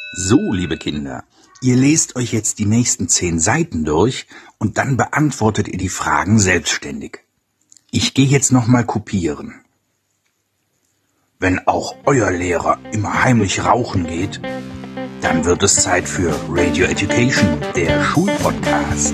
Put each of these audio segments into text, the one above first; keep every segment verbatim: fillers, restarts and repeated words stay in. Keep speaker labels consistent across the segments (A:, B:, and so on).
A: So, liebe Kinder, ihr lest euch jetzt die nächsten zehn Seiten durch und dann beantwortet ihr die Fragen selbstständig. Ich gehe jetzt nochmal kopieren. Wenn auch euer Lehrer immer heimlich rauchen geht, dann wird es Zeit für Radio Education, der Schulpodcast.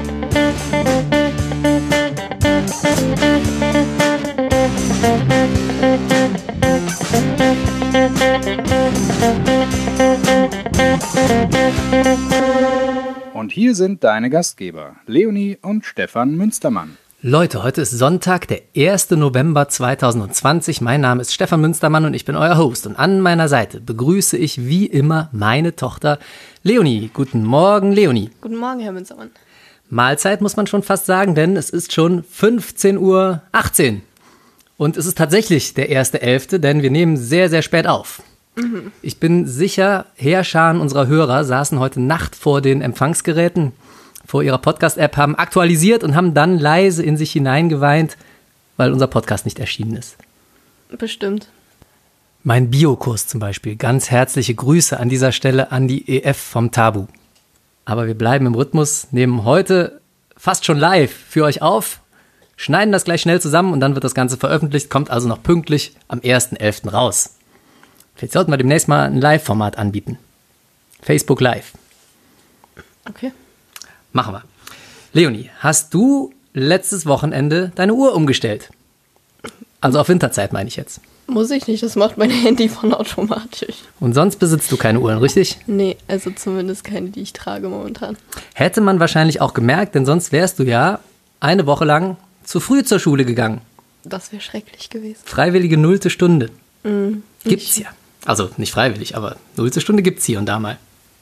B: Und hier sind deine Gastgeber, Leonie und Stefan Münstermann.
C: Leute, heute ist Sonntag, der erster November zweitausendzwanzig. Mein Name ist Stefan Münstermann und ich bin euer Host. Und an meiner Seite begrüße ich wie immer meine Tochter Leonie. Guten Morgen, Leonie.
D: Guten Morgen, Herr Münstermann.
C: Mahlzeit muss man schon fast sagen, denn es ist schon fünfzehn Uhr achtzehn. Und es ist tatsächlich der erster elfte, denn wir nehmen sehr, sehr spät auf. Mhm. Ich bin sicher, Heerscharen unserer Hörer saßen heute Nacht vor den Empfangsgeräten, vor ihrer Podcast-App, haben aktualisiert und haben dann leise in sich hineingeweint, weil unser Podcast nicht erschienen ist.
D: Bestimmt.
C: Mein Biokurs zum Beispiel. Ganz herzliche Grüße an dieser Stelle an die E F vom Tabu. Aber wir bleiben im Rhythmus, nehmen heute fast schon live für euch auf, schneiden das gleich schnell zusammen und dann wird das Ganze veröffentlicht, kommt also noch pünktlich am erster elfter raus. Vielleicht sollten wir demnächst mal ein Live-Format anbieten. Facebook Live.
D: Okay.
C: Machen wir. Leonie, hast du letztes Wochenende deine Uhr umgestellt? Also auf Winterzeit meine ich jetzt.
D: Muss ich nicht, das macht mein Handy von automatisch.
C: Und sonst besitzt du keine Uhren, richtig?
D: Nee, also zumindest keine, die ich trage momentan.
C: Hätte man wahrscheinlich auch gemerkt, denn sonst wärst du ja eine Woche lang zu früh zur Schule gegangen.
D: Das wäre schrecklich gewesen.
C: Freiwillige nullte Stunde.
D: Mm,
C: gibt's ja. Also nicht freiwillig, aber nullte Stunde gibt's hier und da mal.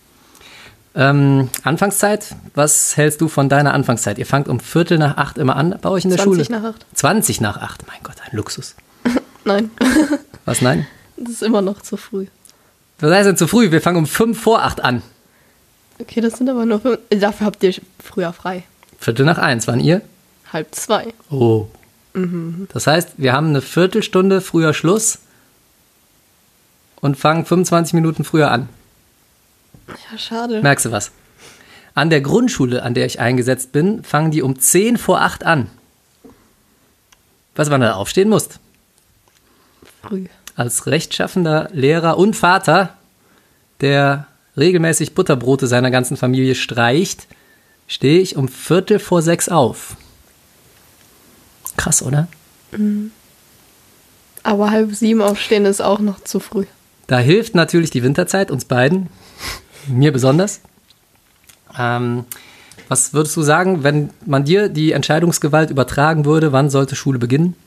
C: Ähm, Anfangszeit, was hältst du von deiner Anfangszeit? Ihr fangt um Viertel nach acht immer an bei euch in der Schule?
D: zwanzig nach acht.
C: zwanzig nach acht, mein Gott, ein Luxus.
D: Nein.
C: Was, nein?
D: Das ist immer noch zu früh.
C: Was heißt denn zu früh? Wir fangen um fünf vor acht an.
D: Okay, das sind aber nur fünf. Dafür habt ihr früher frei.
C: Viertel nach eins, wann ihr?
D: Halb zwei.
C: Oh.
D: Mhm.
C: Das heißt, wir haben eine Viertelstunde früher Schluss und fangen fünfundzwanzig Minuten früher an.
D: Ja, schade.
C: Merkst du was? An der Grundschule, an der ich eingesetzt bin, fangen die um zehn vor acht an. Was, wann du da aufstehen musst?
D: Früh.
C: Als rechtschaffender Lehrer und Vater, der regelmäßig Butterbrote seiner ganzen Familie streicht, stehe ich um Viertel vor sechs auf. Krass, oder?
D: Mhm. Aber halb sieben aufstehen ist auch noch zu früh.
C: Da hilft natürlich die Winterzeit, uns beiden, mir besonders. Ähm, was würdest du sagen, wenn man dir die Entscheidungsgewalt übertragen würde, wann sollte Schule beginnen?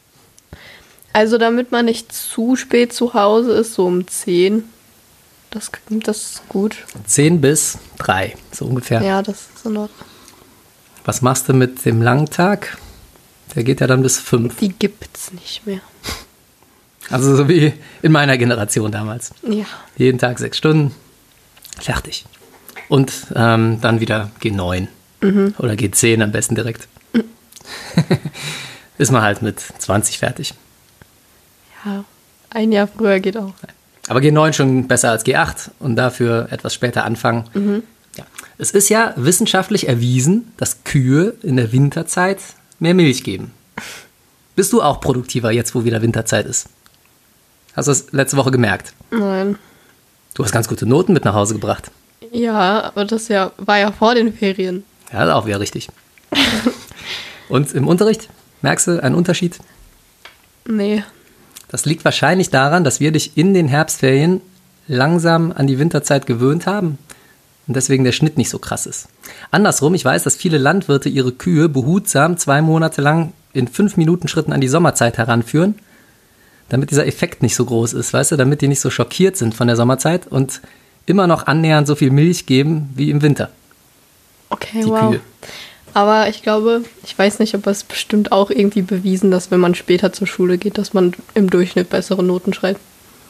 D: Also damit man nicht zu spät zu Hause ist, so um zehn. Das, das ist gut.
C: zehn bis drei, so ungefähr.
D: Ja, das ist in Ordnung.
C: Was machst du mit dem langen Tag? Der geht ja dann bis fünf.
D: Die gibt's nicht mehr.
C: Also so wie in meiner Generation damals.
D: Ja.
C: Jeden Tag sechs Stunden, fertig. Und ähm, dann wieder G neun mhm. oder G zehn am besten direkt. Mhm. Ist man halt mit zwanzig fertig.
D: Ja, ein Jahr früher geht auch.
C: Aber G neun schon besser als G acht und dafür etwas später anfangen. Mhm. Ja. Es ist ja wissenschaftlich erwiesen, dass Kühe in der Winterzeit mehr Milch geben. Bist du auch produktiver jetzt, wo wieder Winterzeit ist? Hast du das letzte Woche gemerkt?
D: Nein.
C: Du hast ganz gute Noten mit nach Hause gebracht.
D: Ja, aber das ja, war ja vor den Ferien.
C: Ja, das ist auch wieder richtig. Und im Unterricht? Merkst du einen Unterschied?
D: Nee.
C: Das liegt wahrscheinlich daran, dass wir dich in den Herbstferien langsam an die Winterzeit gewöhnt haben und deswegen der Schnitt nicht so krass ist. Andersrum, ich weiß, dass viele Landwirte ihre Kühe behutsam zwei Monate lang in fünf Minuten Schritten an die Sommerzeit heranführen, damit dieser Effekt nicht so groß ist, weißt du, damit die nicht so schockiert sind von der Sommerzeit und immer noch annähernd so viel Milch geben wie im Winter.
D: Okay,
C: die
D: wow.
C: Kühe.
D: Aber ich glaube, ich weiß nicht, ob es bestimmt auch irgendwie bewiesen, dass wenn man später zur Schule geht, dass man im Durchschnitt bessere Noten schreibt.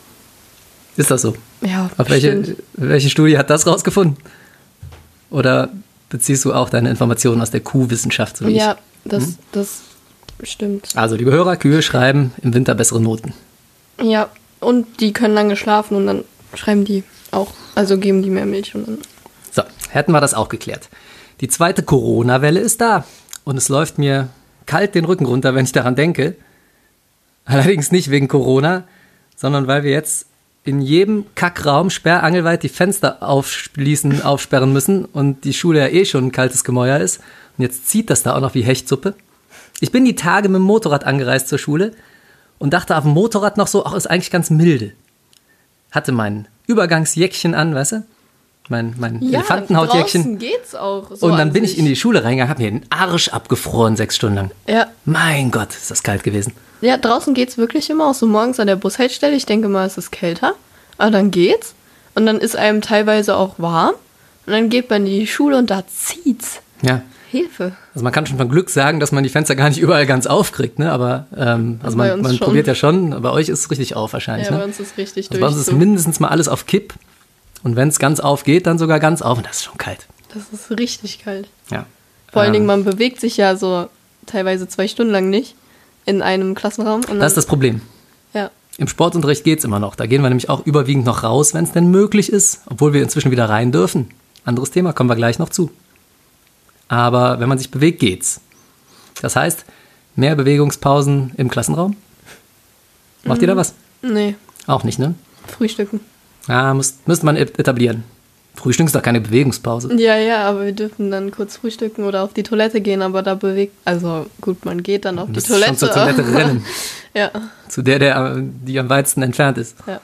C: Ist das so?
D: Ja,
C: Auf welche, welche Studie hat das rausgefunden? Oder beziehst du auch deine Informationen aus der Kuhwissenschaft? So wie
D: ja,
C: ich?
D: das,
C: Hm?
D: das stimmt.
C: Also, liebe Hörer, Kühe schreiben im Winter bessere Noten.
D: Ja, und die können lange schlafen und dann schreiben die Auch, also geben die mehr Milch und dann.
C: So, hätten wir das auch geklärt. Die zweite Corona-Welle ist da und es läuft mir kalt den Rücken runter, wenn ich daran denke. Allerdings nicht wegen Corona, sondern weil wir jetzt in jedem Kackraum sperrangelweit die Fenster aufschließen, aufsperren müssen und die Schule ja eh schon ein kaltes Gemäuer ist. Und jetzt zieht das da auch noch wie Hechtsuppe. Ich bin die Tage mit dem Motorrad angereist zur Schule und dachte auf dem Motorrad noch so, ach, ist eigentlich ganz milde. Hatte mein Übergangsjäckchen an, weißt du? Mein, mein
D: Ja,
C: Elefantenhautjäckchen.
D: draußen geht's auch. So
C: Und dann
D: an
C: bin
D: sich.
C: ich in die Schule reingegangen, hab mir den Arsch abgefroren, sechs Stunden lang.
D: Ja.
C: Mein Gott, ist das kalt gewesen.
D: Ja, draußen geht's wirklich immer, auch so morgens an der Bushaltestelle. Ich denke mal, es ist kälter. Aber dann geht's. Und dann ist einem teilweise auch warm. Und dann geht man in die Schule und da zieht's.
C: Ja.
D: Hilfe.
C: Also man kann schon von Glück sagen, dass man die Fenster gar nicht überall ganz aufkriegt, ne? Aber ähm, also
D: Bei
C: man,
D: uns
C: man
D: schon.
C: probiert ja schon, bei euch ist es richtig auf wahrscheinlich,
D: Ja,
C: ne?
D: bei uns ist richtig
C: Also bei uns ist
D: Durchzug.
C: mindestens mal alles auf Kipp. Und wenn es ganz auf geht, dann sogar ganz auf. Und das ist schon kalt.
D: Das ist richtig kalt.
C: Ja.
D: Vor allen
C: Ähm,
D: Dingen, man bewegt sich ja so teilweise zwei Stunden lang nicht in einem Klassenraum. Und dann,
C: Das ist das Problem.
D: ja.
C: Im Sportunterricht geht's immer noch. Da gehen wir nämlich auch überwiegend noch raus, wenn es denn möglich ist. Obwohl wir inzwischen wieder rein dürfen. Anderes Thema, kommen wir gleich noch zu. Aber wenn man sich bewegt, geht's. Das heißt, mehr Bewegungspausen im Klassenraum. Macht ihr da was?
D: Nee,
C: Auch nicht, ne?
D: Frühstücken.
C: Ja, muss, müsste man etablieren. Frühstück ist doch keine Bewegungspause.
D: Ja, ja, aber wir dürfen dann kurz frühstücken oder auf die Toilette gehen, aber da bewegt, also gut, man geht dann auf
C: Du
D: die
C: musst
D: Toilette.
C: schon zur Toilette rennen.
D: Ja,
C: Zu der, der, die am weitesten entfernt ist.
D: ja.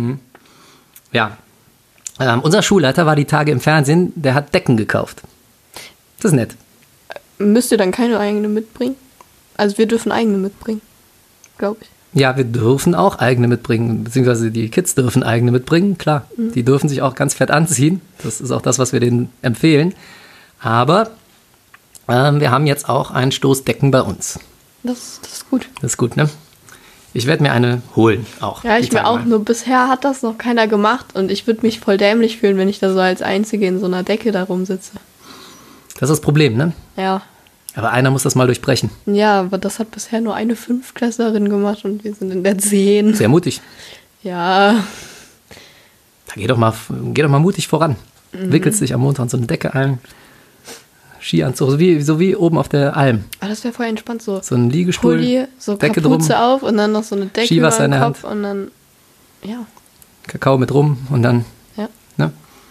C: Ja. Ähm, unser Schulleiter war die Tage im Fernsehen, der hat Decken gekauft. Das ist nett.
D: Müsst ihr dann keine eigene mitbringen? Also wir dürfen eigene mitbringen, glaube ich.
C: Ja, wir dürfen auch eigene mitbringen, beziehungsweise die Kids dürfen eigene mitbringen, klar. Die dürfen sich auch ganz fett anziehen. Das ist auch das, was wir denen empfehlen. Aber ähm, wir haben jetzt auch ein Stoßdecken bei uns.
D: Das, das ist gut.
C: Das ist gut, ne? Ich werde mir eine holen, auch.
D: Ja,
C: die
D: ich mir
C: Tage
D: auch,
C: mal.
D: nur bisher hat das noch keiner gemacht und ich würde mich voll dämlich fühlen, wenn ich da so als Einzige in so einer Decke da rumsitze.
C: Das ist das Problem, ne?
D: Ja.
C: Aber einer muss das mal durchbrechen.
D: Ja, aber das hat bisher nur eine Fünftklässlerin gemacht und wir sind in der Zehn.
C: Sehr mutig.
D: Ja,
C: Da geh doch mal, geh doch mal mutig voran.
D: Mhm.
C: Wickelst dich am Montag in so eine Decke ein. Skianzug, so wie, so wie oben auf der Alm.
D: aber das wäre voll entspannt so.
C: So ein Liegestuhl,
D: Pulli, so
C: Decke
D: Kapuze
C: drum,
D: auf und dann noch so eine Decke
C: Skiwasser
D: über
C: in
D: den
C: der
D: Kopf und dann, ja,
C: Kakao mit rum und dann,
D: ja.
C: ne?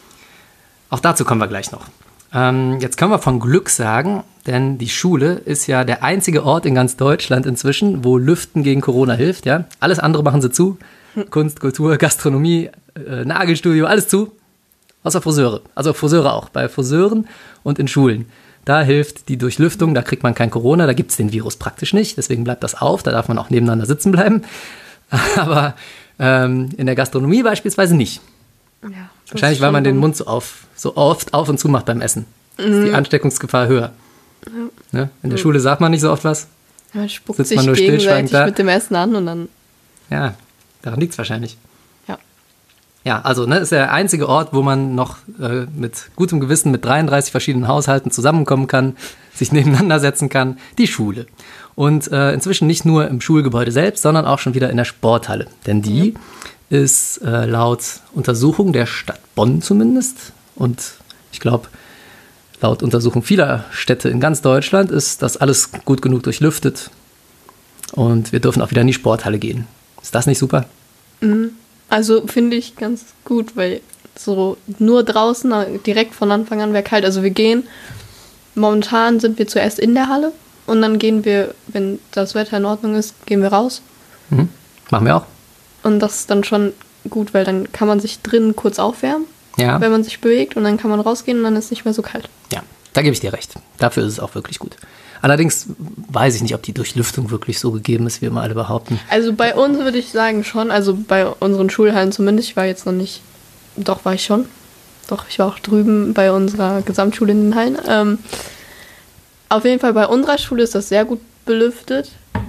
C: Auch dazu kommen wir gleich noch. Ähm, jetzt können wir von Glück sagen, denn die Schule ist ja der einzige Ort in ganz Deutschland inzwischen, wo Lüften gegen Corona hilft. Ja? Alles andere machen sie zu. Kunst, Kultur, Gastronomie, äh, Nagelstudio, alles zu. Außer Friseure. Also Friseure auch. Bei Friseuren und in Schulen. Da hilft die Durchlüftung, da kriegt man kein Corona, da gibt es den Virus praktisch nicht. Deswegen bleibt das auf, da darf man auch nebeneinander sitzen bleiben. Aber ähm, in der Gastronomie beispielsweise nicht.
D: ja das
C: Wahrscheinlich,
D: ist
C: weil
D: schon
C: man den
D: dumm.
C: Mund so, auf, so oft auf und zu macht beim Essen. Ist die Ansteckungsgefahr höher. Ne? In der Schule sagt man nicht so oft was.
D: Man spuckt
C: sitzt
D: sich
C: man nur stillschweigend
D: gegenseitig
C: da.
D: mit dem Essen an und dann,
C: Ja, daran liegt es wahrscheinlich.
D: ja.
C: Ja, also ne, ist der einzige Ort, wo man noch äh, mit gutem Gewissen mit dreiunddreißig verschiedenen Haushalten zusammenkommen kann, sich nebeneinander setzen kann, die Schule. Und äh, inzwischen nicht nur im Schulgebäude selbst, sondern auch schon wieder in der Sporthalle. Denn die ist äh, laut Untersuchung der Stadt Bonn zumindest und ich glaube, laut Untersuchung vieler Städte in ganz Deutschland ist das alles gut genug durchlüftet und wir dürfen auch wieder in die Sporthalle gehen. Ist das nicht super?
D: Also finde ich ganz gut, weil so nur draußen direkt von Anfang an wäre kalt. Also wir gehen, momentan sind wir zuerst in der Halle und dann gehen wir, wenn das Wetter in Ordnung ist, gehen wir raus.
C: Mhm. Machen wir auch.
D: Und das ist dann schon gut, weil dann kann man sich drinnen kurz aufwärmen,
C: Ja.
D: wenn man sich bewegt und dann kann man rausgehen und dann ist es nicht mehr so kalt.
C: Ja, da gebe ich dir recht. Dafür ist es auch wirklich gut. Allerdings weiß ich nicht, ob die Durchlüftung wirklich so gegeben ist, wie immer alle behaupten.
D: Also bei uns würde ich sagen schon, also bei unseren Schulhallen zumindest, ich war jetzt noch nicht, doch war ich schon, doch ich war auch drüben bei unserer Gesamtschule in den Hallen. Ähm, auf jeden Fall bei unserer Schule ist das sehr gut belüftet.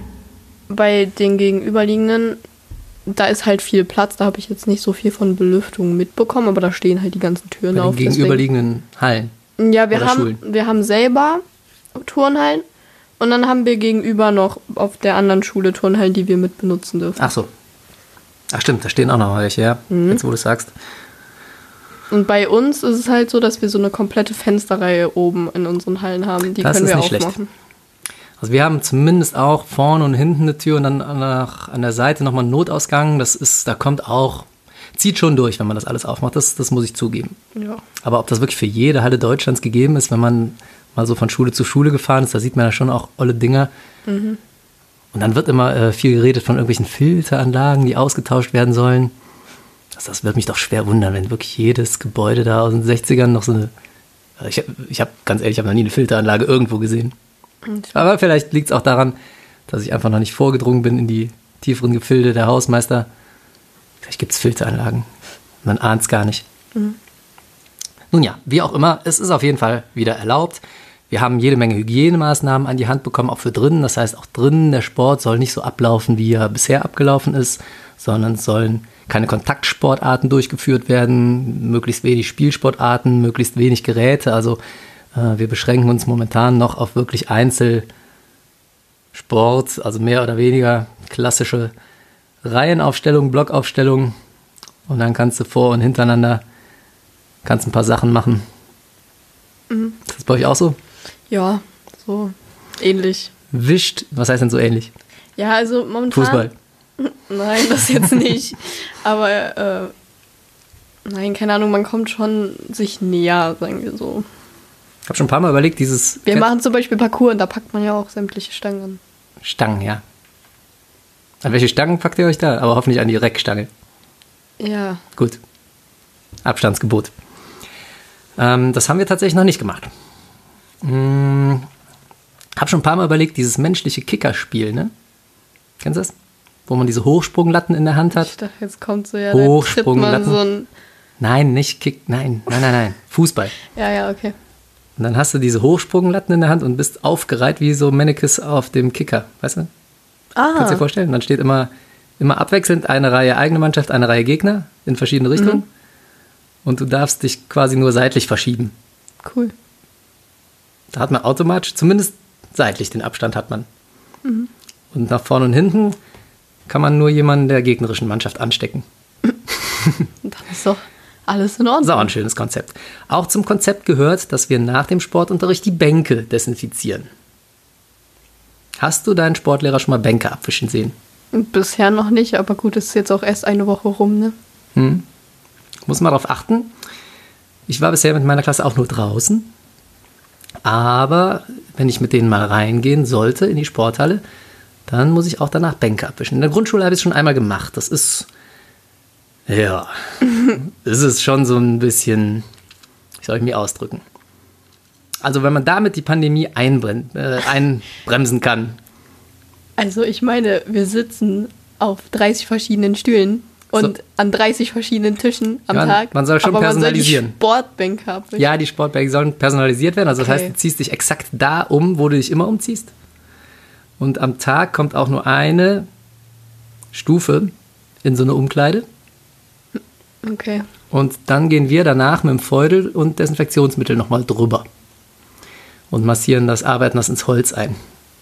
D: Bei den gegenüberliegenden, da ist halt viel Platz, da habe ich jetzt nicht so viel von Belüftung mitbekommen, aber da stehen halt die ganzen Türen
C: Bei den
D: auf. deswegen-
C: gegenüberliegenden Hallen.
D: Ja, wir
C: Oder
D: haben,
C: Schulen.
D: wir haben selber Turnhallen und dann haben wir gegenüber noch auf der anderen Schule Turnhallen, die wir mit benutzen dürfen.
C: Ach so. Ach stimmt, da stehen auch noch welche, ja.
D: Mhm.
C: Jetzt, wo du es sagst.
D: Und bei uns ist es halt so, dass wir so eine komplette Fensterreihe oben in unseren Hallen haben. Die
C: Das
D: können
C: ist
D: wir
C: nicht schlecht.
D: aufmachen.
C: Also wir haben zumindest auch vorne und hinten eine Tür und dann an der, an der Seite nochmal einen Notausgang. Das ist, da kommt auch, zieht schon durch, wenn man das alles aufmacht. Das, das muss ich zugeben.
D: Ja.
C: Aber ob das wirklich für jede Halle Deutschlands gegeben ist, wenn man mal so von Schule zu Schule gefahren ist, da sieht man ja schon auch olle Dinger.
D: Mhm.
C: Und dann wird immer äh, viel geredet von irgendwelchen Filteranlagen, die ausgetauscht werden sollen. Das, das wird mich doch schwer wundern, wenn wirklich jedes Gebäude da aus den sechzigern noch so eine... Also ich habe, ich hab, ganz ehrlich, ich habe noch nie eine Filteranlage irgendwo gesehen. Aber vielleicht liegt es auch daran, dass ich einfach noch nicht vorgedrungen bin in die tieferen Gefilde der Hausmeister. Vielleicht gibt es Filteranlagen. Man ahnt es gar nicht. Mhm. Nun ja, wie auch immer, es ist auf jeden Fall wieder erlaubt. Wir haben jede Menge Hygienemaßnahmen an die Hand bekommen, auch für drinnen. Das heißt, auch drinnen der Sport soll nicht so ablaufen, wie er bisher abgelaufen ist, sondern es sollen keine Kontaktsportarten durchgeführt werden, möglichst wenig Spielsportarten, möglichst wenig Geräte. Also äh, wir beschränken uns momentan noch auf wirklich Einzelsport, also mehr oder weniger klassische Reihenaufstellung, Blockaufstellung. Und dann kannst du vor- und hintereinander kannst ein paar Sachen machen. Mhm. Ist das bei euch auch so?
D: Ja, so ähnlich.
C: Wischt, was heißt denn so ähnlich?
D: Ja, also momentan...
C: Fußball.
D: Nein, das jetzt nicht. Aber, äh, nein, keine Ahnung, man kommt schon sich näher, sagen wir so.
C: Ich habe schon ein paar Mal überlegt, dieses...
D: Wir machen zum Beispiel Parkour und da packt man ja auch sämtliche Stangen an.
C: Stangen, ja. An welche Stangen packt ihr euch da? Aber hoffentlich an die Reckstange.
D: Ja.
C: Gut. Abstandsgebot. Ähm, das haben wir tatsächlich noch nicht gemacht. Hm, hab schon ein paar Mal überlegt, dieses menschliche Kickerspiel, ne? Kennst du das? Wo man diese Hochsprunglatten in der Hand hat.
D: Ich dachte, jetzt kommt so, ja, da tritt man so ein...
C: Nein, nicht Kick, nein, nein, nein, nein. Fußball.
D: Ja, ja, okay.
C: Und dann hast du diese Hochsprunglatten in der Hand und bist aufgereiht wie so Mannequins auf dem Kicker, weißt du?
D: Ah.
C: Kannst du dir vorstellen? Dann steht immer, immer abwechselnd eine Reihe eigene Mannschaft, eine Reihe Gegner in verschiedene Richtungen. Mhm. Und du darfst dich quasi nur seitlich verschieben.
D: Cool.
C: Da hat man automatisch, zumindest seitlich den Abstand hat man. Mhm. Und nach vorne und hinten kann man nur jemanden der gegnerischen Mannschaft anstecken.
D: Dann ist doch alles in Ordnung.
C: Das ist auch ein schönes Konzept. Auch zum Konzept gehört, dass wir nach dem Sportunterricht die Bänke desinfizieren. Hast du deinen Sportlehrer schon mal Bänke abwischen sehen?
D: Bisher noch nicht, aber gut, es ist jetzt auch erst eine Woche rum, ne?
C: Hm. Muss man darauf achten. Ich war bisher mit meiner Klasse auch nur draußen. Aber wenn ich mit denen mal reingehen sollte in die Sporthalle, dann muss ich auch danach Bänke abwischen. In der Grundschule habe ich es schon einmal gemacht. Das ist, ja, es ist schon so ein bisschen, wie soll ich mich ausdrücken? Also wenn man damit die Pandemie einbrennt, äh, einbremsen kann.
D: Also ich meine, wir sitzen auf dreißig verschiedenen Stühlen und so an dreißig verschiedenen Tischen am
C: ja,
D: Tag.
C: Man soll schon
D: aber
C: personalisieren.
D: Man soll die Sportbänke abwischen.
C: Ja, die Sportbänke sollen personalisiert werden. Also okay. Das heißt, du ziehst dich exakt da um, wo du dich immer umziehst. Und am Tag kommt auch nur eine Stufe in so eine Umkleide.
D: Okay.
C: Und dann gehen wir danach mit dem Feudel und Desinfektionsmittel nochmal drüber. Und massieren das, arbeiten das ins Holz ein.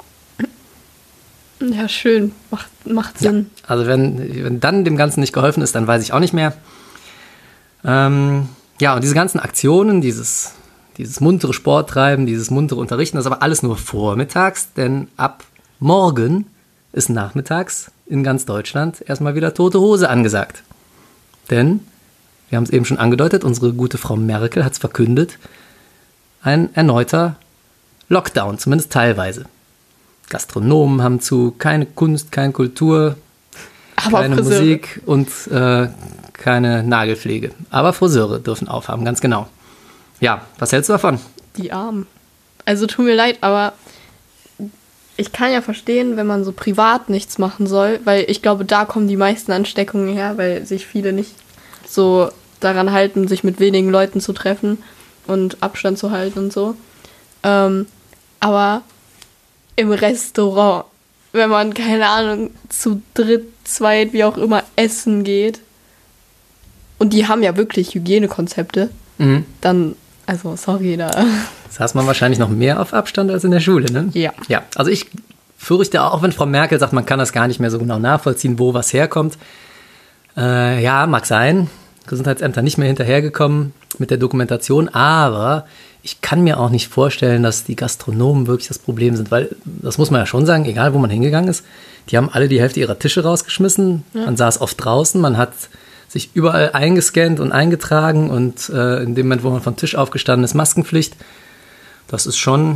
D: Ja, schön. Macht, macht Sinn.
C: Ja, also wenn, wenn dann dem Ganzen nicht geholfen ist, dann weiß ich auch nicht mehr. Ähm, ja, und diese ganzen Aktionen, dieses, dieses muntere Sporttreiben, dieses muntere Unterrichten, das ist aber alles nur vormittags, denn ab morgen ist nachmittags in ganz Deutschland erstmal wieder tote Hose angesagt. Denn, wir haben es eben schon angedeutet, unsere gute Frau Merkel hat es verkündet, ein erneuter Lockdown, zumindest teilweise. Gastronomen haben zu, keine Kunst, keine Kultur, aber keine Friseure. Musik und äh, keine Nagelpflege. Aber Friseure dürfen aufhaben, ganz genau. Ja, was hältst du davon?
D: Die Armen. Also tut mir leid, aber ich kann ja verstehen, wenn man so privat nichts machen soll, weil ich glaube, da kommen die meisten Ansteckungen her, weil sich viele nicht so daran halten, sich mit wenigen Leuten zu treffen und Abstand zu halten und so. Ähm, aber im Restaurant, wenn man, keine Ahnung, zu dritt, zweit, wie auch immer, essen geht, und die haben ja wirklich Hygienekonzepte, mhm. dann, also sorry, da...
C: Saß man wahrscheinlich noch mehr auf Abstand als in der Schule, ne?
D: Ja.
C: Ja, also ich fürchte auch, wenn Frau Merkel sagt, man kann das gar nicht mehr so genau nachvollziehen, wo was herkommt. Äh, ja, mag sein. Gesundheitsämter nicht mehr hinterhergekommen mit der Dokumentation, aber ich kann mir auch nicht vorstellen, dass die Gastronomen wirklich das Problem sind, weil, das muss man ja schon sagen, egal wo man hingegangen ist, die haben alle die Hälfte ihrer Tische rausgeschmissen, ja. Man saß oft draußen, man hat sich überall eingescannt und eingetragen und äh, in dem Moment, wo man vom Tisch aufgestanden ist, Maskenpflicht. Das ist schon,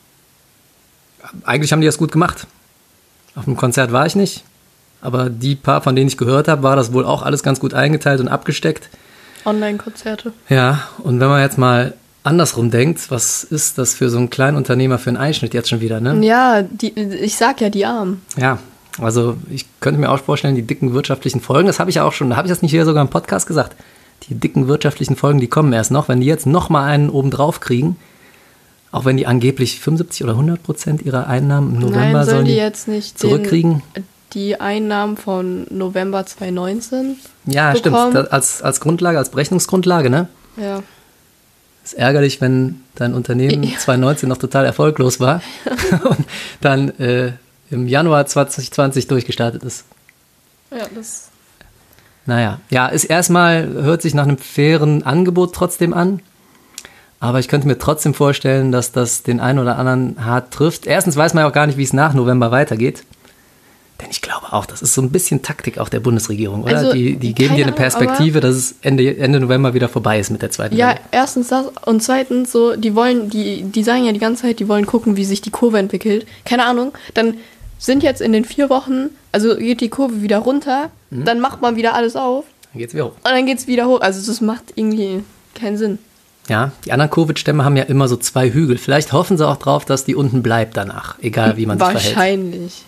C: eigentlich haben die das gut gemacht. Auf dem Konzert war ich nicht, aber die paar, von denen ich gehört habe, war das wohl auch alles ganz gut eingeteilt und abgesteckt.
D: Online-Konzerte.
C: Ja, und wenn man jetzt mal andersrum denkt, was ist das für so einen kleinen Unternehmer für einen Einschnitt jetzt schon wieder, ne?
D: Ja, die, ich sag ja, die Armen.
C: Ja, also ich könnte mir auch vorstellen, die dicken wirtschaftlichen Folgen, das habe ich ja auch schon, da habe ich das nicht hier sogar im Podcast gesagt, die dicken wirtschaftlichen Folgen, die kommen erst noch, wenn die jetzt noch mal einen oben drauf kriegen, auch wenn die angeblich fünfundsiebzig oder hundert Prozent ihrer Einnahmen im November
D: Nein,
C: sollen
D: die
C: die
D: jetzt nicht
C: zurückkriegen.
D: Den, die Einnahmen von November zwanzig neunzehn
C: Ja,
D: bekommen.
C: stimmt, das als, als Grundlage, als Berechnungsgrundlage, ne?
D: Ja.
C: Ist ärgerlich, wenn dein Unternehmen
D: Ja.
C: zwanzig neunzehn noch total erfolglos war und dann äh, im Januar zwanzig zwanzig durchgestartet ist.
D: Ja, das.
C: Naja, ja, ist erstmal, hört sich nach einem fairen Angebot trotzdem an, aber ich könnte mir trotzdem vorstellen, dass das den einen oder anderen hart trifft. Erstens weiß man ja auch gar nicht, wie es nach November weitergeht. Denn ich glaube auch, das ist so ein bisschen Taktik auch der Bundesregierung, oder?
D: Also,
C: die die geben
D: keine
C: dir eine
D: Ahnung,
C: Perspektive, dass es Ende, Ende November wieder vorbei ist mit der zweiten
D: Ja,
C: Welle.
D: erstens das und zweitens so, die wollen, die, die sagen ja die ganze Zeit, die wollen gucken, wie sich die Kurve entwickelt. Keine Ahnung, dann sind jetzt in den vier Wochen, also geht die Kurve wieder runter, mhm. dann macht man wieder alles auf
C: Dann geht's wieder hoch.
D: und dann geht's wieder hoch. Also das macht irgendwie keinen Sinn.
C: Ja, die anderen Covid-Stämme haben ja immer so zwei Hügel. Vielleicht hoffen sie auch drauf, dass die unten bleibt danach, egal wie man sich verhält.
D: Wahrscheinlich.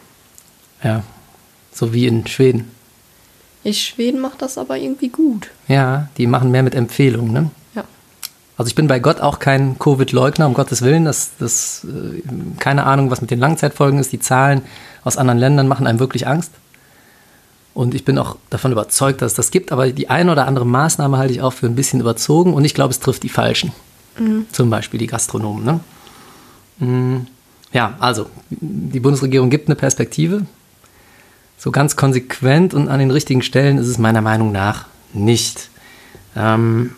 C: Ja, so wie in Schweden.
D: Ich, Schweden macht das aber irgendwie gut.
C: Ja, die machen mehr mit Empfehlungen, ne?
D: Ja.
C: Also ich bin bei Gott auch kein Covid-Leugner, um Gottes Willen. Das, das, äh, keine Ahnung, was mit den Langzeitfolgen ist. Die Zahlen aus anderen Ländern machen einem wirklich Angst. Und ich bin auch davon überzeugt, dass es das gibt. Aber die eine oder andere Maßnahme halte ich auch für ein bisschen überzogen. Und ich glaube, es trifft die Falschen. Mhm. Zum Beispiel die Gastronomen, ne? Mhm. Ja, also die Bundesregierung gibt eine Perspektive. So ganz konsequent und an den richtigen Stellen ist es meiner Meinung nach nicht. Ähm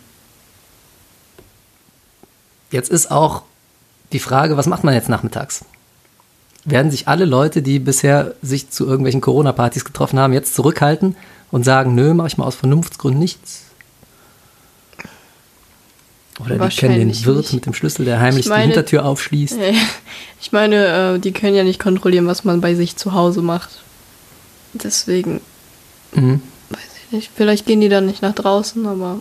C: jetzt ist auch die Frage, was macht man jetzt nachmittags? Werden sich alle Leute, die bisher sich zu irgendwelchen Corona-Partys getroffen haben, jetzt zurückhalten und sagen, nö, mache ich mal aus Vernunftsgründen nichts? Oder die kennen den Wirt
D: nicht.
C: mit dem Schlüssel, der heimlich
D: Ich meine-
C: die Hintertür aufschließt.
D: Ich meine, äh, die können ja nicht kontrollieren, was man bei sich zu Hause macht. Deswegen,
C: Mhm.
D: weiß ich nicht. Vielleicht gehen die dann nicht nach draußen, aber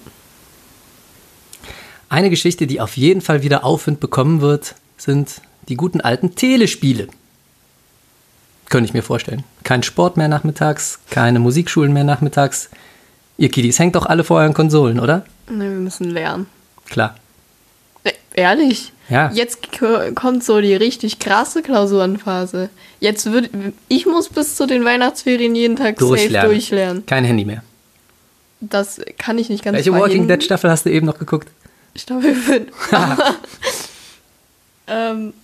C: Eine Geschichte, die auf jeden Fall wieder Aufwind bekommen wird, sind die guten alten Telespiele. Könnte ich mir vorstellen. Kein Sport mehr nachmittags, keine Musikschulen mehr nachmittags. Ihr Kiddies hängt doch alle vor euren Konsolen, oder?
D: ne, wir müssen lernen.
C: Klar.
D: E- Ehrlich?
C: Ja.
D: Jetzt k- kommt so die richtig krasse Klausurenphase. Jetzt wird, ich muss bis zu den Weihnachtsferien jeden Tag safe
C: Durchlernen.
D: durchlernen.
C: Kein Handy mehr.
D: Das kann ich nicht ganz
C: Welche Walking
D: verhindern.
C: Dead Staffel hast du eben noch geguckt?
D: Staffel fünf. ähm,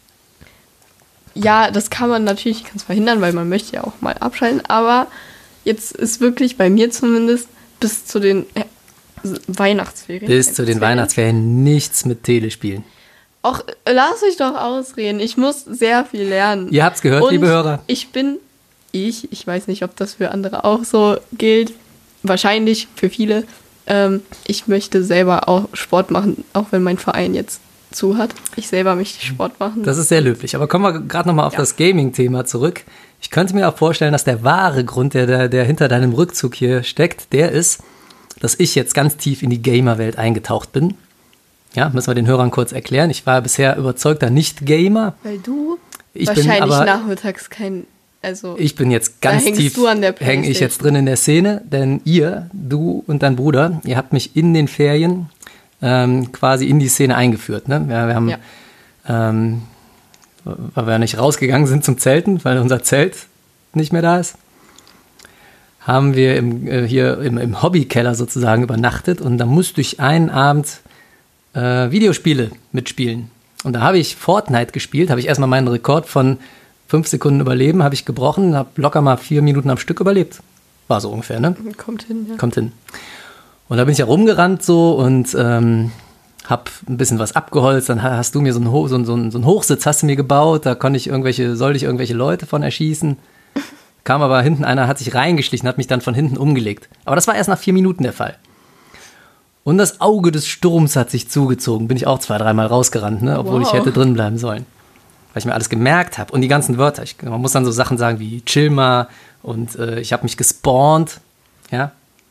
D: ja, das kann man natürlich ganz verhindern, weil man möchte ja auch mal abschalten. Aber jetzt ist wirklich bei mir zumindest bis zu den äh, Weihnachtsferien.
C: Bis zu den Weihnachtsferien nichts mit Telespielen.
D: Auch äh, lass mich doch ausreden. Ich muss sehr viel lernen.
C: Ihr habt's gehört,
D: Und
C: liebe Hörer.
D: Ich bin, ich, ich weiß nicht, ob das für andere auch so gilt. Wahrscheinlich für viele. Ähm, ich möchte selber auch Sport machen, auch wenn mein Verein jetzt zu hat. Ich selber möchte Sport machen.
C: Das ist sehr löblich. Aber kommen wir gerade nochmal auf
D: Ja.
C: das Gaming-Thema zurück. Ich könnte mir auch vorstellen, dass der wahre Grund, der, der, der hinter deinem Rückzug hier steckt, der ist, dass ich jetzt ganz tief in die Gamer-Welt eingetaucht bin. Ja, müssen wir den Hörern kurz erklären. Ich war bisher überzeugter Nicht-Gamer.
D: Weil du
C: Ich bin
D: wahrscheinlich
C: aber-
D: nachmittags kein, also
C: Ich bin jetzt ganz
D: Da hängst
C: tief,
D: du an der
C: hänge ich
D: Playstation.
C: jetzt drin in der Szene, denn ihr, du und dein Bruder, ihr habt mich in den Ferien ähm, quasi in die Szene eingeführt. Ne? Wir, wir haben,
D: Ja.
C: ähm, weil wir nicht rausgegangen sind zum Zelten, weil unser Zelt nicht mehr da ist, haben wir im, äh, hier im, im Hobbykeller sozusagen übernachtet und da musste ich einen Abend äh, Videospiele mitspielen. Und da habe ich Fortnite gespielt, habe ich erstmal meinen Rekord von fünf Sekunden überleben, habe ich gebrochen, habe locker mal vier Minuten am Stück überlebt. War so ungefähr, ne?
D: kommt hin. Ja.
C: Kommt hin. Und da bin ich ja rumgerannt so und ähm, hab ein bisschen was abgeholzt. Dann hast du mir so einen, Ho- so, einen, so, einen, so einen Hochsitz hast du mir gebaut. Da konnte ich irgendwelche, sollte ich irgendwelche Leute von erschießen. Kam aber hinten einer, hat sich reingeschlichen, hat mich dann von hinten umgelegt. Aber das war erst nach vier Minuten der Fall. Und das Auge des Sturms hat sich zugezogen. Bin ich auch zwei, dreimal rausgerannt, ne? Obwohl
D: Wow.
C: ich hätte drin bleiben sollen. Weil ich mir alles gemerkt habe. Und die ganzen Wörter. Ich, man muss dann so Sachen sagen wie chill mal und äh, ich habe mich gespawnt. Ja.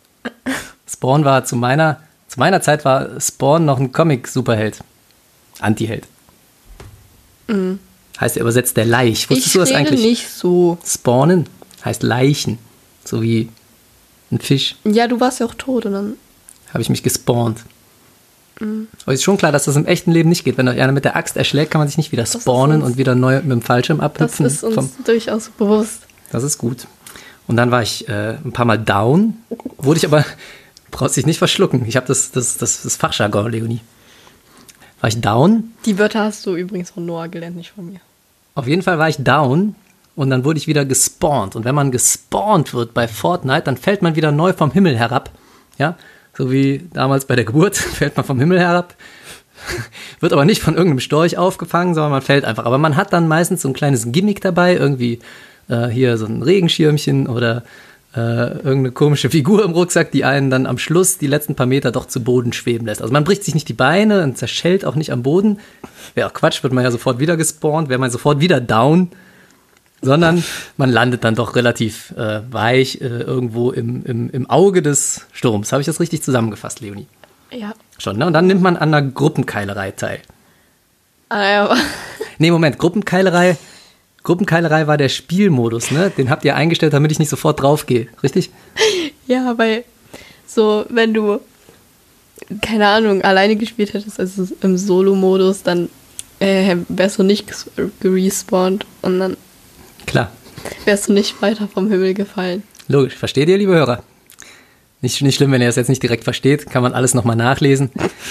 C: Spawn war zu meiner, zu meiner Zeit war Spawn noch ein Comic-Superheld. Anti-Held.
D: Mhm.
C: Heißt er übersetzt der Laich. Wusstest
D: Ich
C: du das
D: rede
C: eigentlich?
D: nicht so.
C: Spawnen heißt Leichen. So wie ein Fisch.
D: Ja, du warst ja auch tot und dann.
C: Habe ich mich gespawnt. Mhm. Aber ist schon klar, dass das im echten Leben nicht geht. Wenn euch einer mit der Axt erschlägt, kann man sich nicht wieder
D: ist
C: spawnen
D: uns-
C: und wieder neu mit dem Fallschirm
D: Das
C: abhüpfen.
D: ist uns
C: vom-
D: durchaus bewusst.
C: Das ist gut. Und dann war ich äh, ein paar Mal down. Wurde ich aber, brauchst dich nicht verschlucken. Ich habe das, das, das, das Fachjargon, Leonie. War ich down.
D: Die Wörter hast du übrigens von Noah gelernt, nicht von mir.
C: Auf jeden Fall war ich down. Und dann wurde ich wieder gespawnt. Und wenn man gespawnt wird bei Fortnite, dann fällt man wieder neu vom Himmel herab. Ja, so wie damals bei der Geburt fällt man vom Himmel herab. Wird aber nicht von irgendeinem Storch aufgefangen, sondern man fällt einfach. Aber man hat dann meistens so ein kleines Gimmick dabei, irgendwie äh, hier so ein Regenschirmchen oder äh, irgendeine komische Figur im Rucksack, die einen dann am Schluss die letzten paar Meter doch zu Boden schweben lässt. Also man bricht sich nicht die Beine und zerschellt auch nicht am Boden. Wäre auch Quatsch, wird man ja sofort wieder gespawnt, wäre man sofort wieder down. Sondern man landet dann doch relativ äh, weich äh, irgendwo im, im, im Auge des Sturms. Habe ich das richtig zusammengefasst, Leonie?
D: Ja.
C: Schon, ne? Und dann nimmt man an einer Gruppenkeilerei teil.
D: Ah, ja, aber
C: Nee, Moment, Gruppenkeilerei, Gruppenkeilerei war der Spielmodus, ne? Den habt ihr eingestellt, damit ich nicht sofort draufgehe, richtig?
D: ja, weil so, wenn du, keine Ahnung, alleine gespielt hättest, also im Solo-Modus, dann äh, wärst du nicht ges- gerespawnt und dann
C: Klar,
D: wärst du nicht weiter vom Himmel gefallen.
C: logisch. Versteht ihr, liebe Hörer? Nicht, nicht schlimm, wenn ihr das jetzt nicht direkt versteht, kann man alles nochmal nachlesen.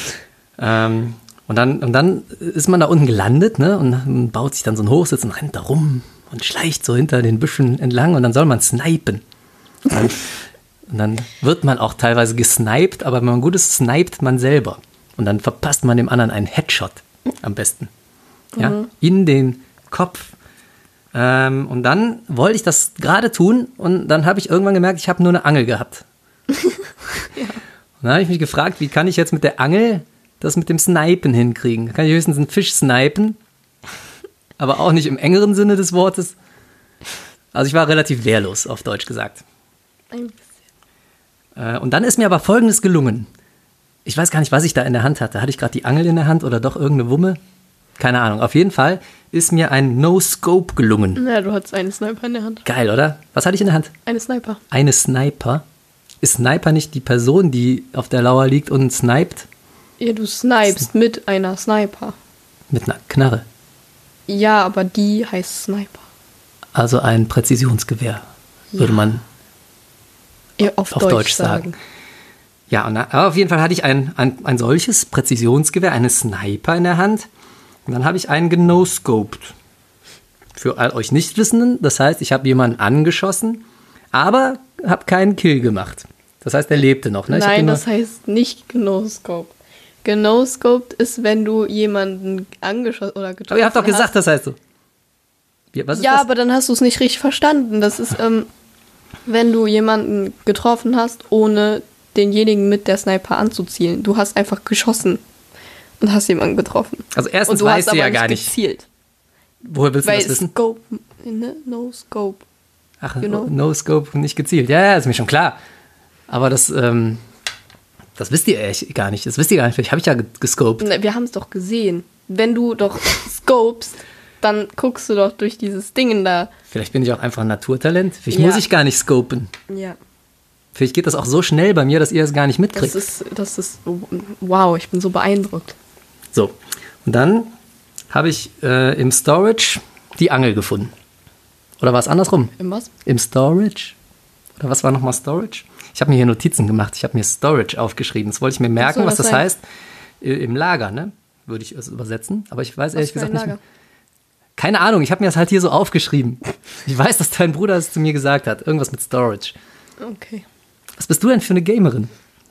C: ähm, und, dann, und dann ist man da unten gelandet, ne? Und dann baut sich dann so ein Hochsitz und rennt da rum und schleicht so hinter den Büschen entlang und dann soll man snipen. Und dann, und dann wird man auch teilweise gesniped, aber wenn man gut ist, sniped man selber. Und dann verpasst man dem anderen einen Headshot am besten. Ja?
D: Mhm.
C: In den Kopf. Ähm, und dann wollte ich das gerade tun und dann habe ich irgendwann gemerkt, ich habe nur eine Angel gehabt. Und dann habe ich mich gefragt, wie kann ich jetzt mit der Angel das mit dem Snipen hinkriegen? Kann ich höchstens einen Fisch snipen, aber auch nicht im engeren Sinne des Wortes. Also ich war relativ wehrlos, auf Deutsch gesagt.
D: Ein bisschen.
C: Äh, und dann ist mir aber Folgendes gelungen. Ich weiß gar nicht, was ich da in der Hand hatte. Hatte ich gerade die Angel in der Hand oder doch irgendeine Wumme? Keine Ahnung. Auf jeden Fall ist mir ein No-Scope gelungen.
D: Ja, du hattest einen Sniper in der Hand.
C: Geil, oder? Was hatte ich in der Hand?
D: Eine Sniper.
C: Eine Sniper. Ist Sniper nicht die Person, die auf der Lauer liegt und sniped?
D: Ja, du snipest mit einer Sniper.
C: Mit einer Knarre.
D: Ja, aber die heißt Sniper.
C: Also ein Präzisionsgewehr, würde
D: Ja.
C: man
D: Ja, auf,
C: auf
D: Deutsch,
C: Deutsch sagen.
D: sagen.
C: Ja, und, aber auf jeden Fall hatte ich ein, ein, ein solches Präzisionsgewehr, eine Sniper in der Hand. Und dann habe ich einen genoscoped. Für all euch Nichtwissenden, das heißt, ich habe jemanden angeschossen, aber habe keinen Kill gemacht. Das heißt, er lebte noch. Ne? Ich hab ihn
D: Nein,
C: nur-
D: das heißt nicht genoscoped. Genoscoped ist, wenn du jemanden angeschossen oder getroffen
C: aber ihr habt doch gesagt,
D: hast.
C: das heißt so. Wie, was ist
D: Ja,
C: das?
D: aber dann hast du es nicht richtig verstanden. Das ist, ähm, wenn du jemanden getroffen hast, ohne denjenigen mit der Sniper anzuzielen. Du hast einfach geschossen und hast jemanden getroffen.
C: Also
D: Und
C: erstens
D: du
C: weißt
D: hast
C: du ja
D: aber
C: gar
D: nicht
C: nicht.
D: gezielt.
C: Woher willst du
D: Weil
C: das wissen?
D: Scope, ne? No Scope.
C: Ach,
D: you know.
C: No Scope, nicht gezielt. Ja, ja, ist mir schon klar. Aber das, ähm, das wisst ihr echt gar nicht. Das wisst ihr gar nicht. Vielleicht habe ich ja ge- gescoped.
D: Ne, wir haben es doch gesehen. Wenn du doch scopest, dann guckst du doch durch dieses Ding da.
C: Vielleicht bin ich auch einfach ein Naturtalent. Vielleicht
D: Ja.
C: muss ich gar nicht scopen.
D: Ja.
C: Vielleicht geht das auch so schnell bei mir, dass ihr es gar nicht
D: Das
C: mitkriegt.
D: ist, das ist, wow, ich bin so beeindruckt.
C: So, und dann habe ich äh, im Storage die Angel gefunden. Oder war es andersrum?
D: Im was?
C: Im Storage? Oder was war nochmal Storage? Ich habe mir hier Notizen gemacht. Ich habe mir Storage aufgeschrieben. Das wollte ich mir merken,
D: soll
C: was
D: das
C: das
D: sein?
C: heißt. Äh, Im Lager, ne? Würde ich es übersetzen. Aber ich weiß
D: Was
C: ehrlich
D: für ein
C: gesagt nicht.
D: Lager?
C: mehr. Keine Ahnung, ich habe mir das halt hier so aufgeschrieben. Ich weiß, dass dein Bruder es zu mir gesagt hat. Irgendwas mit Storage.
D: Okay.
C: Was bist du denn für eine Gamerin?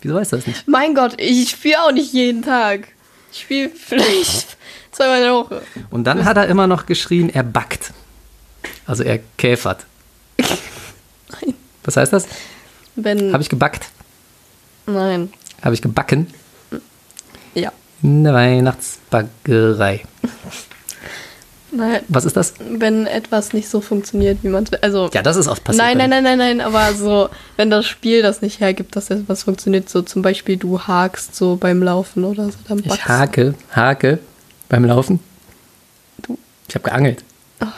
C: Wieso weißt du das nicht?
D: Mein Gott, ich spiele auch nicht jeden Tag. Ich spiele vielleicht zweimal in der Woche.
C: Und dann hat er immer noch geschrien, er backt. Also er käfert.
D: Nein.
C: Was heißt das?
D: Wenn.
C: Habe ich gebackt?
D: Nein.
C: Habe ich gebacken?
D: Ja.
C: In der Weihnachtsbackerei.
D: Nein.
C: Was ist das?
D: Wenn etwas nicht so funktioniert, wie man es will. Also.
C: Ja, das ist oft passiert.
D: Nein,
C: bei
D: nein,
C: mir.
D: nein, nein, nein, aber so, wenn das Spiel das nicht hergibt, dass etwas funktioniert, so zum Beispiel du hakst so beim Laufen oder so, dann backst
C: Ich hake, hake beim Laufen.
D: Du.
C: Ich habe geangelt.
D: Ach.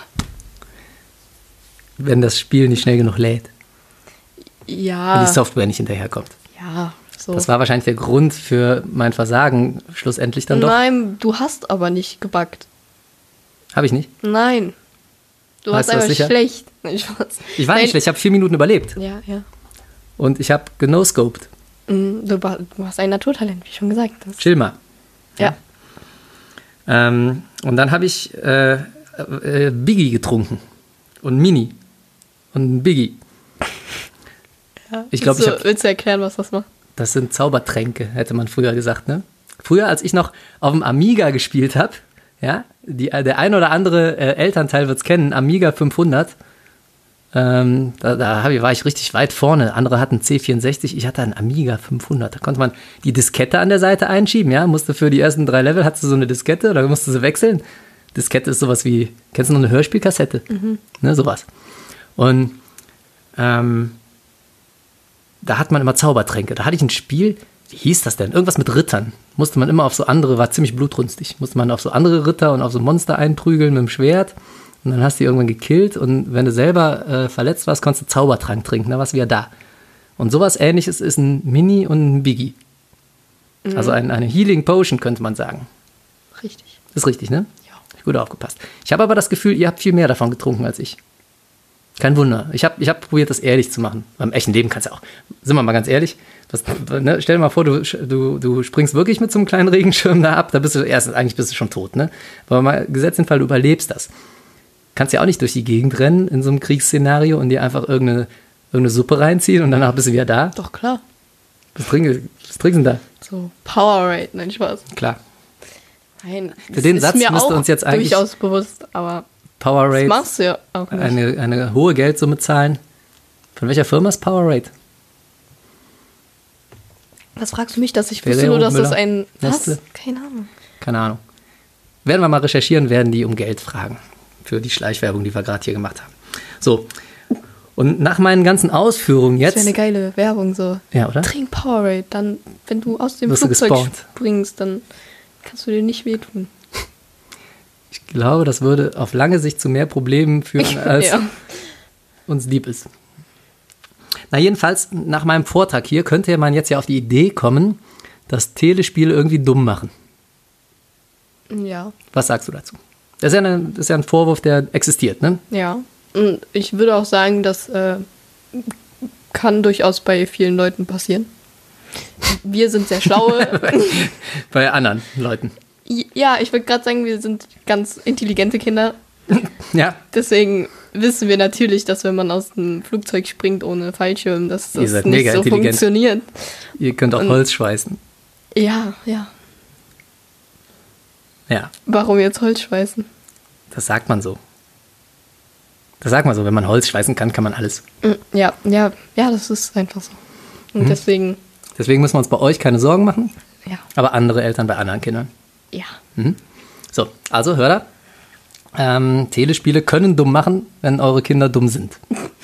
C: Wenn das Spiel nicht schnell genug lädt.
D: Ja.
C: Wenn die Software nicht hinterherkommt.
D: Ja, so.
C: Das war wahrscheinlich der Grund für mein Versagen schlussendlich dann doch.
D: Nein, du hast aber nicht gebackt.
C: Habe ich nicht.
D: Nein. Du
C: Weißt
D: warst
C: du das
D: einfach
C: sicher?
D: schlecht. Nein, Spaß.
C: Ich war
D: Nein.
C: nicht schlecht, ich habe vier Minuten überlebt.
D: Ja, ja.
C: Und ich habe genoscoped.
D: Mm, Du, war- du hast ein Naturtalent, wie schon gesagt. Das,
C: Chill mal.
D: ja.
C: Ähm, und dann habe ich äh, äh, Biggie getrunken. Und Mini. Und Biggie.
D: ja.
C: Ich glaub,
D: willst,
C: ich
D: du,
C: hab-
D: willst du erklären, was das macht?
C: Das sind Zaubertränke, hätte man früher gesagt, ne? Früher, als ich noch auf dem Amiga gespielt habe, ja, die, der ein oder andere äh, Elternteil wird es kennen, Amiga fünfhundert, ähm, da, da hab ich, war ich richtig weit vorne. Andere hatten C vierundsechzig, ich hatte einen Amiga fünfhundert. Da konnte man die Diskette an der Seite einschieben, ja, musste für die ersten drei Level, hattest du so eine Diskette, da musste sie wechseln. Diskette ist sowas wie, kennst du noch eine Hörspielkassette? Mhm. Ne, sowas. Und ähm, da hat man immer Zaubertränke. Da hatte ich ein Spiel, wie hieß das denn? Irgendwas mit Rittern. Musste man immer auf so andere, war ziemlich blutrünstig. Musste man auf so andere Ritter und auf so Monster einprügeln mit dem Schwert. Und dann hast du die irgendwann gekillt. Und wenn du selber äh, verletzt warst, konntest du Zaubertrank trinken. Da warst du wieder da. Und sowas Ähnliches ist ein Mini und ein Biggie. Mhm. Also ein, eine Healing Potion, könnte man sagen.
D: Richtig.
C: Ist richtig, ne?
D: Ja.
C: Gut aufgepasst. Ich habe aber das Gefühl, ihr habt viel mehr davon getrunken als ich. Kein Wunder. Ich habe ich hab probiert, das ehrlich zu machen. Beim echten Leben kannst du auch. Sind wir mal ganz ehrlich. Was, ne, stell dir mal vor, du, du, du springst wirklich mit so einem kleinen Regenschirm da ab. Da bist du erstens, eigentlich bist du schon tot, ne? Aber mal gesetzt den Fall, du überlebst das. Kannst ja auch nicht durch die Gegend rennen in so einem Kriegsszenario und dir einfach irgendeine, irgendeine Suppe reinziehen und danach bist du wieder da.
D: Doch, klar.
C: Was trinkst, was trinkst du denn da?
D: So, Powerade, nein, Spaß.
C: Klar.
D: Nein,
C: Für den
D: ist
C: Satz
D: mir
C: müsste
D: auch
C: uns jetzt eigentlich
D: durchaus bewusst, aber das
C: Powerade,
D: machst du ja auch nicht.
C: eine, eine hohe Geldsumme zahlen. Von welcher Firma ist Powerade?
D: Was fragst du mich, dass ich wusste
C: Ferrero,
D: nur, dass das
C: Müller,
D: ein... Was?
C: Nestle?
D: Keine Ahnung.
C: Keine Ahnung. Werden wir mal recherchieren, werden die um Geld fragen. Für die Schleichwerbung, die wir gerade hier gemacht haben. So. Und nach meinen ganzen Ausführungen
D: Das
C: jetzt.
D: wäre eine geile Werbung so.
C: Ja, oder?
D: Trink Powerade, dann, wenn du aus dem
C: Wirst du
D: Flugzeug
C: gespawnt.
D: springst, dann kannst du dir nicht wehtun.
C: Ich glaube, das würde auf lange Sicht zu mehr Problemen führen, als
D: Ja.
C: uns lieb ist. Na, jedenfalls, nach meinem Vortrag hier könnte man jetzt ja auf die Idee kommen, dass Telespiele irgendwie dumm machen.
D: Ja.
C: Was sagst du dazu? Das ist ja, eine, das ist ja ein Vorwurf, der existiert, ne?
D: Ja. Und ich würde auch sagen, das äh, kann durchaus bei vielen Leuten passieren. Wir sind sehr schlaue.
C: Bei anderen Leuten.
D: Ja, ich würde gerade sagen, wir sind ganz intelligente Kinder.
C: Ja,
D: Deswegen wissen wir natürlich, dass wenn man aus dem Flugzeug springt ohne Fallschirm, dass
C: Ihr
D: das
C: seid
D: nicht
C: mega
D: so
C: intelligent.
D: funktioniert.
C: ihr könnt auch
D: Und-
C: Holz schweißen.
D: Ja, ja.
C: Ja,
D: Warum jetzt Holz schweißen?
C: das sagt man so. Das sagt man so, wenn man Holz schweißen kann, kann man alles.
D: Mm, Ja, ja, ja, das ist einfach so. Und
C: Mhm.
D: deswegen,
C: Deswegen müssen wir uns bei euch keine Sorgen machen,
D: ja,
C: aber andere Eltern bei anderen Kindern.
D: ja.
C: So, also hört da. Ähm, Telespiele können dumm machen, wenn eure Kinder dumm sind.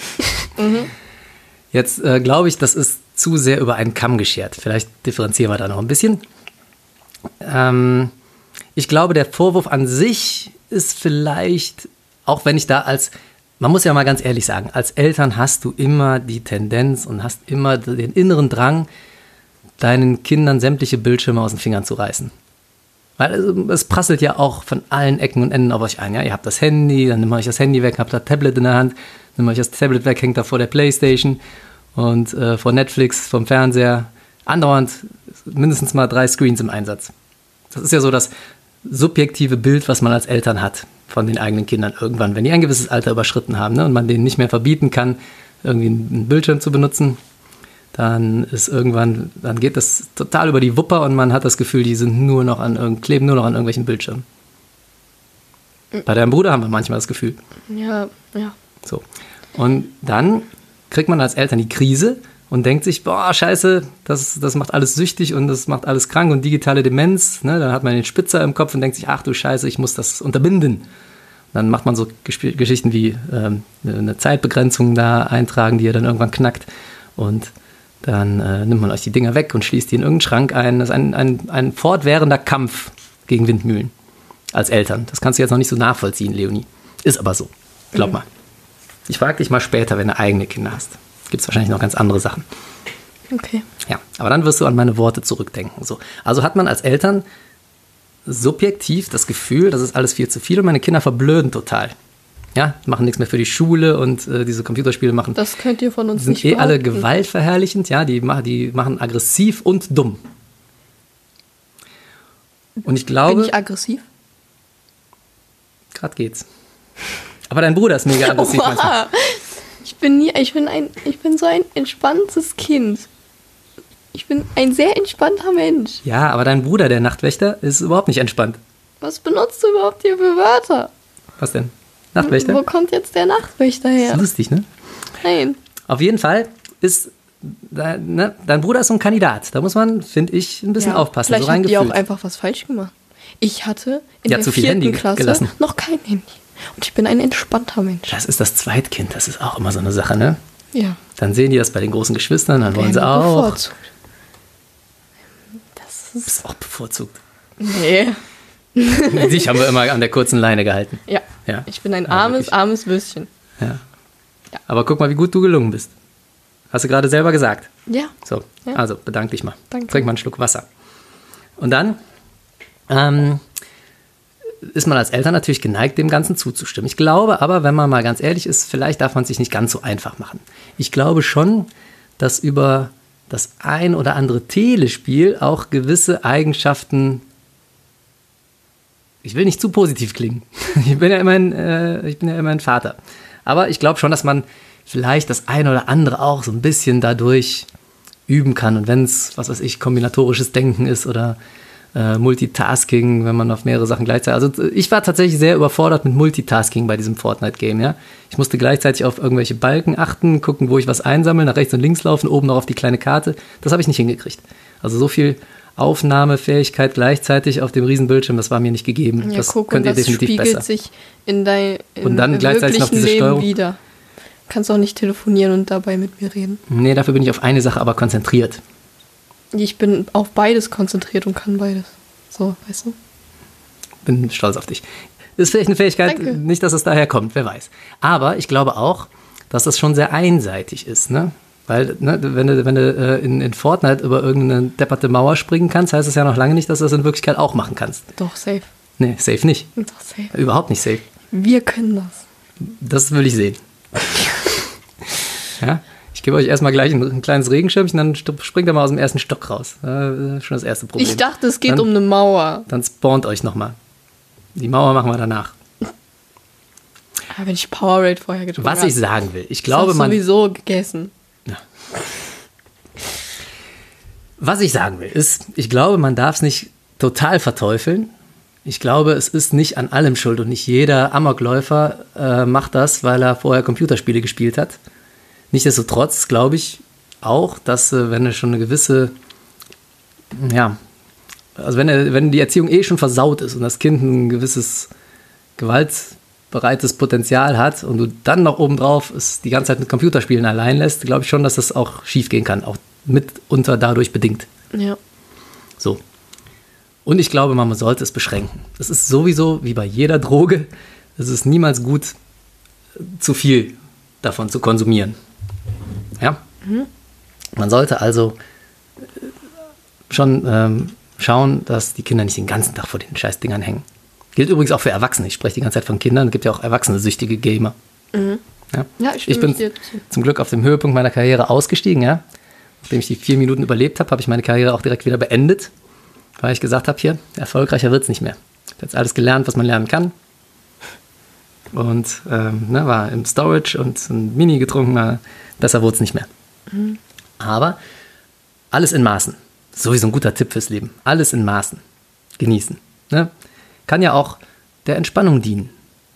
C: Jetzt äh, glaube ich, das ist zu sehr über einen Kamm geschert. Vielleicht differenzieren wir da noch ein bisschen. Ähm, ich glaube, der Vorwurf an sich ist vielleicht, auch wenn ich da als, man muss ja mal ganz ehrlich sagen, als Eltern hast du immer die Tendenz und hast immer den inneren Drang, deinen Kindern sämtliche Bildschirme aus den Fingern zu reißen. Weil es, es prasselt ja auch von allen Ecken und Enden auf euch ein. Ja? Ihr habt das Handy, dann nimmt euch das Handy weg, habt das Tablet in der Hand, nimmt euch das Tablet weg, hängt da vor der Playstation und äh, vor Netflix, vom Fernseher. Andauernd mindestens mal drei Screens im Einsatz. Das ist ja so das subjektive Bild, was man als Eltern hat von den eigenen Kindern irgendwann, wenn die ein gewisses Alter überschritten haben, ne, und man denen nicht mehr verbieten kann, irgendwie einen Bildschirm zu benutzen. dann ist irgendwann, dann geht das total über die Wupper und man hat das Gefühl, die sind nur noch an irgend- kleben nur noch an irgendwelchen Bildschirmen. Bei deinem Bruder haben wir manchmal das Gefühl.
D: Ja, ja.
C: So. Und dann kriegt man als Eltern die Krise und denkt sich, boah, scheiße, das, das macht alles süchtig und das macht alles krank und digitale Demenz. Ne? Dann hat man den Spitzer im Kopf und denkt sich, ach du Scheiße, ich muss das unterbinden. Dann macht man so Gesp- Geschichten wie ähm, eine Zeitbegrenzung da eintragen, die ihr dann irgendwann knackt. Und dann äh, nimmt man euch die Dinger weg und schließt die in irgendeinen Schrank ein. Das ist ein, ein, ein fortwährender Kampf gegen Windmühlen als Eltern. Das kannst du jetzt noch nicht so nachvollziehen, Leonie. Ist aber so. Glaub mal. Ich frage dich mal später, wenn du eigene Kinder hast. Gibt es wahrscheinlich noch ganz andere Sachen.
D: Okay.
C: Ja, aber dann wirst du an meine Worte zurückdenken. So. Also hat man als Eltern subjektiv das Gefühl, das ist alles viel zu viel und meine Kinder verblöden total. Ja, machen nichts mehr für die Schule und äh, diese Computerspiele machen,
D: Das könnt ihr von uns
C: sind
D: nicht
C: eh alle
D: behaupten.
C: gewaltverherrlichend. Ja, die, mach, die machen aggressiv und dumm. Und ich
D: Bin
C: glaube,
D: ich aggressiv?
C: gerade geht's. Aber dein Bruder ist mega aggressiv manchmal.
D: Oha. Ich bin nie, ich bin ein, ich bin so ein entspanntes Kind. Ich bin ein sehr entspannter Mensch.
C: Ja, aber dein Bruder, der Nachtwächter, ist überhaupt nicht entspannt.
D: Was benutzt du überhaupt hier für Wörter?
C: Was denn? Nachtwächter?
D: Wo kommt jetzt der Nachtwächter
C: Das
D: her?
C: ist lustig, ne?
D: Nein.
C: Auf jeden Fall ist dein, ne, dein Bruder ist so ein Kandidat. Da muss man, finde ich, ein bisschen
D: Ja,
C: aufpassen.
D: Vielleicht
C: so rein
D: habt ihr auch
C: gefühlt.
D: einfach was falsch gemacht. Ich hatte in
C: Ja,
D: der
C: zu viel
D: vierten
C: Handy
D: Klasse
C: gelassen.
D: noch kein Handy. Und ich bin ein entspannter Mensch.
C: Das ist das Zweitkind, das ist auch immer so eine Sache, ne?
D: Ja.
C: Dann sehen die das bei den großen Geschwistern, dann wollen sie
D: Handy
C: auch.
D: bevorzugt. Das
C: Du
D: ist.
C: bist auch bevorzugt.
D: Nee.
C: Dich haben wir immer an der kurzen Leine gehalten.
D: Ja.
C: Ja.
D: Ich bin ein
C: Ja,
D: armes,
C: wirklich.
D: armes Würstchen.
C: Ja.
D: Ja.
C: Aber guck mal, wie gut du gelungen bist. Hast du gerade selber gesagt.
D: Ja.
C: So,
D: Ja.
C: also bedank dich mal.
D: Danke.
C: Trink mal einen Schluck Wasser. Und dann ähm, ist man als Eltern natürlich geneigt, dem Ganzen zuzustimmen. Ich glaube aber, wenn man mal ganz ehrlich ist, vielleicht darf man es sich nicht ganz so einfach machen. Ich glaube schon, dass über das ein oder andere Telespiel auch gewisse Eigenschaften, ich will nicht zu positiv klingen, ich bin ja immerhin, äh, ich bin ja immerhin Vater, aber ich glaube schon, dass man vielleicht das eine oder andere auch so ein bisschen dadurch üben kann. Und wenn es, was weiß ich, kombinatorisches Denken ist oder äh, Multitasking, wenn man auf mehrere Sachen gleichzeitig... Also ich war tatsächlich sehr überfordert mit Multitasking bei diesem Fortnite-Game, ja. Ich musste gleichzeitig auf irgendwelche Balken achten, gucken, wo ich was einsammle, nach rechts und links laufen, oben noch auf die kleine Karte. Das habe ich nicht hingekriegt. Also so viel Aufnahmefähigkeit gleichzeitig auf dem Riesenbildschirm, das war mir nicht gegeben.
D: Ja,
C: das
D: guck,
C: könnt
D: und
C: ihr
D: das
C: definitiv
D: spiegelt
C: besser.
D: sich in dein in
C: Und dann
D: im
C: gleichzeitig noch
D: wirklichen
C: diese
D: Leben
C: Steuerung.
D: wieder. Kannst auch nicht telefonieren und dabei mit mir reden.
C: Nee, dafür bin ich auf eine Sache aber konzentriert.
D: Ich bin auf beides konzentriert und kann beides. So, weißt du?
C: Bin stolz auf dich. Ist vielleicht eine Fähigkeit,
D: Danke.
C: nicht, dass es daher kommt, wer weiß. Aber ich glaube auch, dass das schon sehr einseitig ist, ne? Weil, ne, wenn du, wenn du äh, in, in Fortnite über irgendeine depperte Mauer springen kannst, heißt das ja noch lange nicht, dass du das in Wirklichkeit auch machen kannst.
D: Doch, safe.
C: Nee, safe nicht.
D: Doch, safe.
C: Überhaupt nicht safe.
D: Wir können das.
C: Das will ich sehen. Ja? Ich gebe euch erstmal gleich ein, ein kleines Regenschirmchen, dann st- springt er mal aus dem ersten Stock raus. Äh, schon das erste Problem.
D: Ich dachte, es geht
C: Dann-
D: um eine Mauer.
C: Dann spawnt euch nochmal. Die Mauer machen wir danach.
D: Aber wenn ich Powerade vorher getrunken
C: Was
D: habe,
C: ich sagen will, ich
D: ist
C: glaube,
D: das
C: man.
D: sowieso gegessen.
C: Was ich sagen will, ist, ich glaube, man darf es nicht total verteufeln. Ich glaube, es ist nicht an allem schuld und nicht jeder Amokläufer äh, macht das, weil er vorher Computerspiele gespielt hat. Nichtsdestotrotz glaube ich auch, dass äh, wenn er schon eine gewisse, ja, also wenn, er, wenn die Erziehung eh schon versaut ist und das Kind ein gewisses gewaltbereites Potenzial hat und du dann noch obendrauf es die ganze Zeit mit Computerspielen allein lässt, glaube ich schon, dass das auch schief gehen kann, auch mitunter dadurch bedingt.
D: Ja.
C: So. Und ich glaube, man sollte es beschränken. Es ist sowieso wie bei jeder Droge, es ist niemals gut, zu viel davon zu konsumieren. Ja?
D: Mhm.
C: Man sollte also schon ähm, schauen, dass die Kinder nicht den ganzen Tag vor den Scheißdingern hängen. Gilt übrigens auch für Erwachsene. Ich spreche die ganze Zeit von Kindern. Es gibt ja auch erwachsene süchtige Gamer.
D: Mhm.
C: Ja?
D: Ja, ich,
C: Ich bin
D: dir zu.
C: zum Glück auf dem Höhepunkt meiner Karriere ausgestiegen. Ja? Nachdem ich die vier Minuten überlebt habe, habe ich meine Karriere auch direkt wieder beendet, weil ich gesagt habe, hier, erfolgreicher wird es nicht mehr. Ich habe jetzt alles gelernt, was man lernen kann. Und ähm, ne, war im Storage und ein Mini getrunken, na, besser wurde es nicht mehr.
D: Mhm.
C: Aber alles in Maßen. Sowieso ein guter Tipp fürs Leben. Alles in Maßen. Genießen. Ne? Kann ja auch der Entspannung dienen.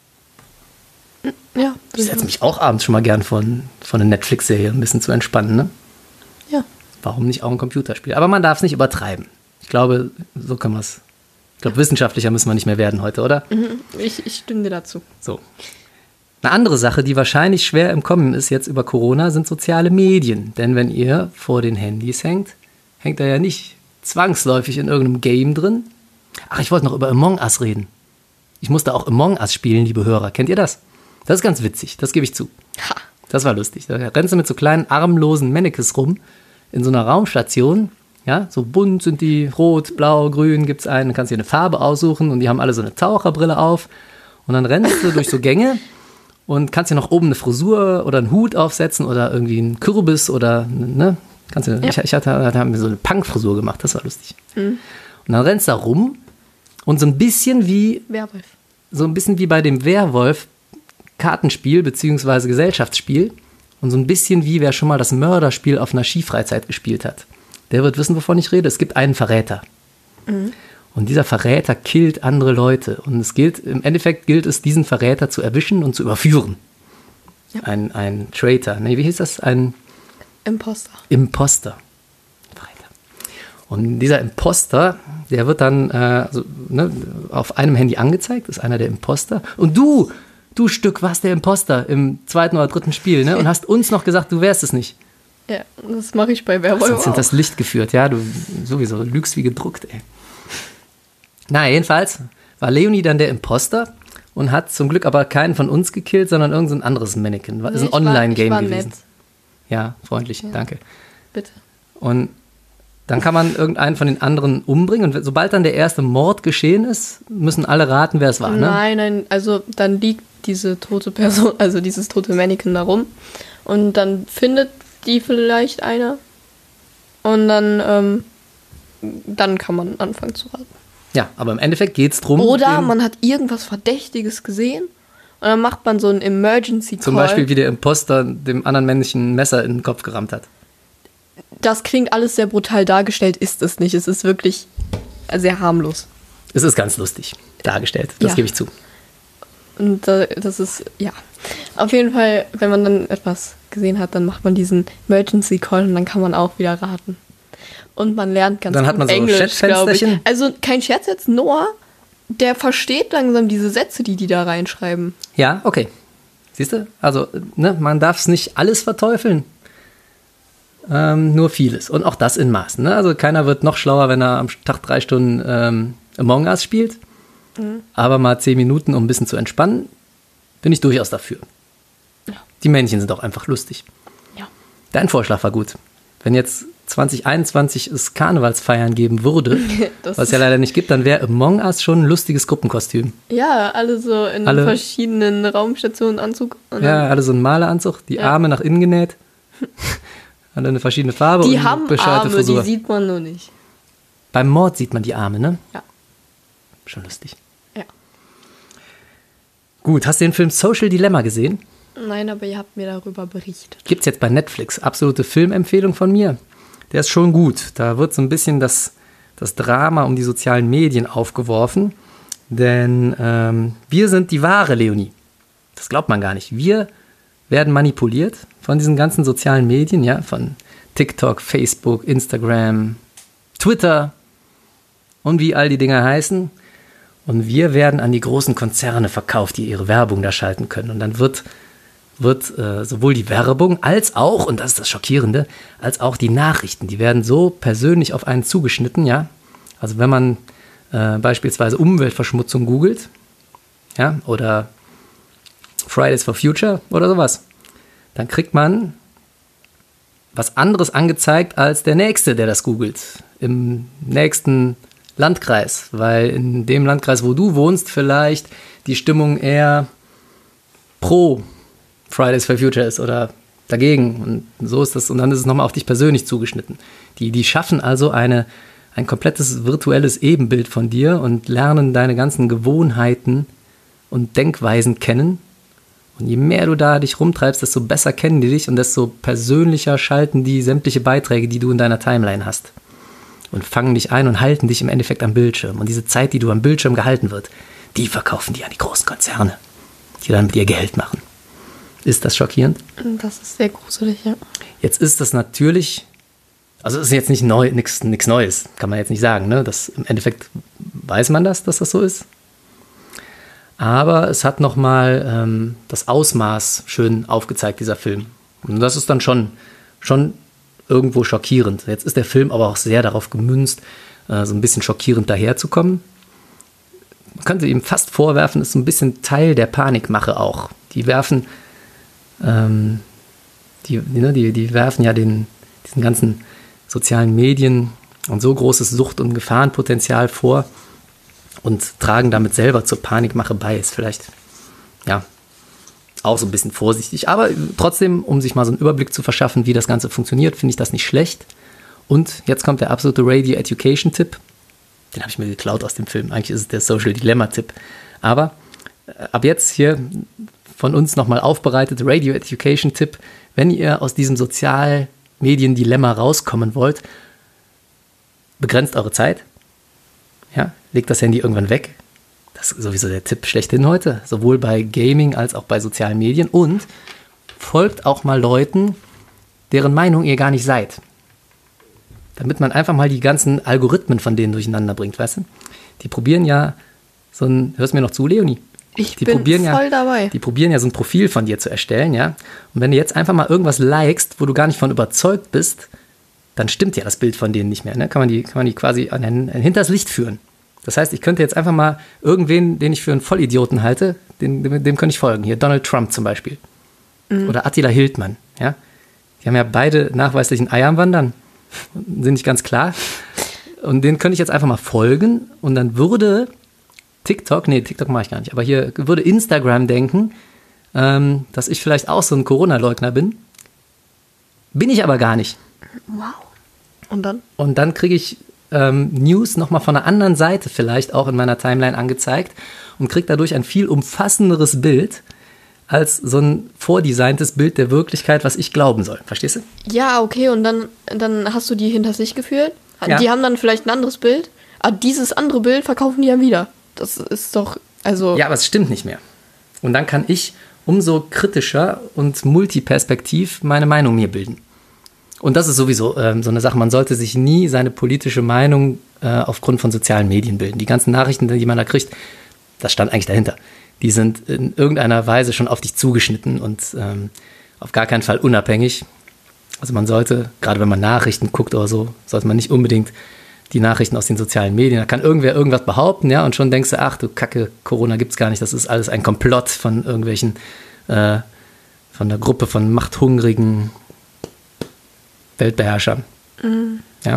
D: Ja.
C: Ich setze mich auch abends schon mal gern von, von einer Netflix-Serie ein bisschen zu entspannen. Ne?
D: Ja.
C: Warum nicht auch ein Computerspiel? Aber man darf es nicht übertreiben. Ich glaube, so können wir es. Ich glaube, wissenschaftlicher müssen wir nicht mehr werden heute, oder?
D: Ich, ich stimme dir dazu.
C: So. Eine andere Sache, die wahrscheinlich schwer im Kommen ist jetzt über Corona, sind soziale Medien. Denn wenn ihr vor den Handys hängt, hängt er ja nicht zwangsläufig in irgendeinem Game drin. Ach, ich wollte noch über Among Us reden. Ich musste auch Among Us spielen, liebe Hörer. Kennt ihr das? Das ist ganz witzig, das gebe ich zu.
D: Ha.
C: Das war lustig. Da rennst du mit so kleinen, armlosen Mannequins rum in so einer Raumstation. Ja, so bunt sind die, rot, blau, grün, gibt's einen, dann kannst du dir eine Farbe aussuchen und die haben alle so eine Taucherbrille auf. Und dann rennst du durch so Gänge und kannst dir noch oben eine Frisur oder einen Hut aufsetzen oder irgendwie einen Kürbis oder, ne? Kannst du, ja. Ich, ich hatte, hatte mir so eine Punk-Frisur gemacht, das war lustig. Mhm. Und dann rennst du da rum und so ein bisschen wie,
D: Werwolf.
C: So ein bisschen wie bei dem Werwolf Kartenspiel bzw. Gesellschaftsspiel und so ein bisschen wie wer schon mal das Mörderspiel auf einer Skifreizeit gespielt hat. Der wird wissen, wovon ich rede. Es gibt einen Verräter. Mhm. Und dieser Verräter killt andere Leute. Und es gilt, im Endeffekt gilt es, diesen Verräter zu erwischen und zu überführen. Ja. Ein, ein Traitor. Nee, wie hieß das? Ein
D: Imposter.
C: Imposter. Verräter. Und dieser Imposter, der wird dann äh, also, ne, auf einem Handy angezeigt, ist einer der Imposter. Und du, du Stück, warst der Imposter im zweiten oder dritten Spiel, ne? Und hast uns noch gesagt, du wärst es nicht.
D: Ja, das mache ich bei Werwolf
C: Sonst sind das Licht geführt, ja, du sowieso lügst wie gedruckt, ey. Na, jedenfalls war Leonie dann der Imposter und hat zum Glück aber keinen von uns gekillt, sondern irgendein so anderes Mannequin. Das ist
D: Nee,
C: ein Online-Game
D: ich war
C: gewesen.
D: nett.
C: Ja, freundlich,
D: Ja.
C: danke.
D: Bitte.
C: Und dann kann man irgendeinen von den anderen umbringen und sobald dann der erste Mord geschehen ist, müssen alle raten, wer es war, ne?
D: Nein, nein, also dann liegt diese tote Person, also dieses tote Mannequin da rum und dann findet die vielleicht einer und dann, ähm, dann kann man anfangen zu raten.
C: Ja, aber im Endeffekt geht es drum.
D: Oder
C: den-
D: man hat irgendwas Verdächtiges gesehen und dann macht man so einen Emergency Call.
C: Zum Beispiel, wie der Imposter dem anderen Männchen ein Messer in den Kopf gerammt hat.
D: Das klingt alles sehr brutal dargestellt, ist es nicht. Es ist wirklich sehr harmlos.
C: Es ist ganz lustig dargestellt, das
D: Ja.
C: gebe ich zu.
D: Und äh, das ist, ja. Auf jeden Fall, wenn man dann etwas gesehen hat, dann macht man diesen Emergency Call und dann kann man auch wieder raten. Und man lernt ganz
C: Dann
D: gut
C: hat man so
D: Englisch, glaube ich.
C: Chatfensterchen.
D: Also kein Scherz jetzt, Noah, der versteht langsam diese Sätze, die die da reinschreiben.
C: Ja, okay. Siehst du? Also, ne, man darf es nicht alles verteufeln. Ähm, nur vieles. Und auch das in Maßen. Ne? Also keiner wird noch schlauer, wenn er am Tag drei Stunden ähm, Among Us spielt. Mhm. Aber mal zehn Minuten, um ein bisschen zu entspannen, bin ich durchaus dafür.
D: Ja.
C: Die Männchen sind auch einfach lustig.
D: Ja.
C: Dein Vorschlag war gut. Wenn jetzt zwanzig einundzwanzig es Karnevalsfeiern geben würde,
D: Das
C: was es ja leider nicht gibt, dann wäre Among Us schon ein lustiges Gruppenkostüm.
D: Ja, alle so in
C: Alle-
D: verschiedenen Raumstationen Anzug. Und
C: Ja, alle so einen Maleranzug, die
D: Ja.
C: Arme nach innen genäht. Alle eine verschiedene Farbe
D: die
C: und
D: haben
C: bescheuerte
D: Arme,
C: Frisur.
D: die sieht man nur nicht.
C: Beim Mord sieht man die Arme, ne?
D: Ja.
C: Schon lustig.
D: Ja.
C: Gut, hast du den Film Social Dilemma gesehen?
D: Nein, aber ihr habt mir darüber berichtet.
C: Gibt's jetzt bei Netflix. Absolute Filmempfehlung von mir. Der ist schon gut. Da wird so ein bisschen das, das Drama um die sozialen Medien aufgeworfen. Denn ähm, wir sind die wahre Leonie. Das glaubt man gar nicht. Wir werden manipuliert von diesen ganzen sozialen Medien, ja, von TikTok, Facebook, Instagram, Twitter und wie all die Dinger heißen. Und wir werden an die großen Konzerne verkauft, die ihre Werbung da schalten können. Und dann wird, wird äh, sowohl die Werbung als auch, und das ist das Schockierende, als auch die Nachrichten, die werden so persönlich auf einen zugeschnitten, ja. Also wenn man äh, beispielsweise Umweltverschmutzung googelt, ja, oder Fridays for Future oder sowas, dann kriegt man was anderes angezeigt als der Nächste, der das googelt, im nächsten Landkreis, weil in dem Landkreis, wo du wohnst, vielleicht die Stimmung eher pro Fridays for Future ist oder dagegen. Und so ist das. Und dann ist es nochmal auf dich persönlich zugeschnitten. Die, die schaffen also eine, ein komplettes virtuelles Ebenbild von dir und lernen deine ganzen Gewohnheiten und Denkweisen kennen Und je mehr du da dich rumtreibst, desto besser kennen die dich und desto persönlicher schalten die sämtliche Beiträge, die du in deiner Timeline hast. Und fangen dich ein und halten dich im Endeffekt am Bildschirm. Und diese Zeit, die du am Bildschirm gehalten wird, die verkaufen die an die großen Konzerne, die dann mit ihr Geld machen. Ist das schockierend?
D: Das ist sehr gruselig, ja.
C: Jetzt ist das natürlich, also es ist jetzt nicht neu, nichts Neues, kann man jetzt nicht sagen. Ne? Das, im Endeffekt weiß man das, dass das so ist. Aber es hat nochmal ähm, das Ausmaß schön aufgezeigt, dieser Film. Und das ist dann schon, schon irgendwo schockierend. Jetzt ist der Film aber auch sehr darauf gemünzt, äh, so ein bisschen schockierend daherzukommen. Man könnte ihm fast vorwerfen, ist so ein bisschen Teil der Panikmache auch. Die werfen, ähm, die, die, die, die werfen ja den, diesen ganzen sozialen Medien ein so großes Sucht- und Gefahrenpotenzial vor und tragen damit selber zur Panikmache bei. Ist vielleicht, ja, auch so ein bisschen vorsichtig. Aber trotzdem, um sich mal so einen Überblick zu verschaffen, wie das Ganze funktioniert, finde ich das nicht schlecht. Und jetzt kommt der absolute Radio Education Tipp. Den habe ich mir geklaut aus dem Film. Eigentlich ist es der Social Dilemma Tipp. Aber äh, ab jetzt hier von uns nochmal aufbereitet, Radio Education Tipp. Wenn ihr aus diesem Sozialmedien-Dilemma rauskommen wollt, begrenzt eure Zeit. Ja, legt das Handy irgendwann weg. Das ist sowieso der Tipp schlechthin heute. Sowohl bei Gaming als auch bei sozialen Medien. Und folgt auch mal Leuten, deren Meinung ihr gar nicht seid. Damit man einfach mal die ganzen Algorithmen von denen durcheinander bringt, weißt du? Die probieren ja so ein, hörst du mir noch zu, Leonie?
D: Ich
C: die
D: bin
C: probieren
D: voll
C: ja,
D: dabei.
C: Die probieren ja so ein Profil von dir zu erstellen, ja? Und wenn du jetzt einfach mal irgendwas likest, wo du gar nicht von überzeugt bist, dann stimmt ja das Bild von denen nicht mehr, ne? Kann man die, kann man die quasi an ein, ein hinters Licht führen. Das heißt, ich könnte jetzt einfach mal irgendwen, den ich für einen Vollidioten halte, dem, dem, dem könnte ich folgen. Hier Donald Trump zum Beispiel. Mhm. Oder Attila Hildmann, ja? Die haben ja beide nachweislich ein Ei am Wandern. Sind nicht ganz klar. Und denen könnte ich jetzt einfach mal folgen und dann würde TikTok, nee, TikTok mache ich gar nicht, aber hier würde Instagram denken, ähm, dass ich vielleicht auch so ein Corona-Leugner bin. Bin ich aber gar nicht.
D: Wow. Und dann?
C: Und dann kriege ich ähm, News nochmal von einer anderen Seite vielleicht auch in meiner Timeline angezeigt und kriege dadurch ein viel umfassenderes Bild als so ein vordesigntes Bild der Wirklichkeit, was ich glauben soll. Verstehst du?
D: Ja, okay, und dann, dann hast du die hinters Licht geführt.
C: Ja.
D: Die haben dann vielleicht ein anderes Bild, aber dieses andere Bild verkaufen die ja wieder. Das ist doch, also...
C: Ja, aber es stimmt nicht mehr. Und dann kann ich umso kritischer und multiperspektiv meine Meinung mir bilden. Und das ist sowieso ähm, so eine Sache, man sollte sich nie seine politische Meinung äh, aufgrund von sozialen Medien bilden. Die ganzen Nachrichten, die man da kriegt, das stand eigentlich dahinter. Die sind in irgendeiner Weise schon auf dich zugeschnitten und ähm, auf gar keinen Fall unabhängig. Also man sollte, gerade wenn man Nachrichten guckt oder so, sollte man nicht unbedingt die Nachrichten aus den sozialen Medien, da kann irgendwer irgendwas behaupten, ja, und schon denkst du, ach du Kacke, Corona gibt's gar nicht, das ist alles ein Komplott von irgendwelchen, äh, von der Gruppe von machthungrigen Weltbeherrschern. Mhm. Ja.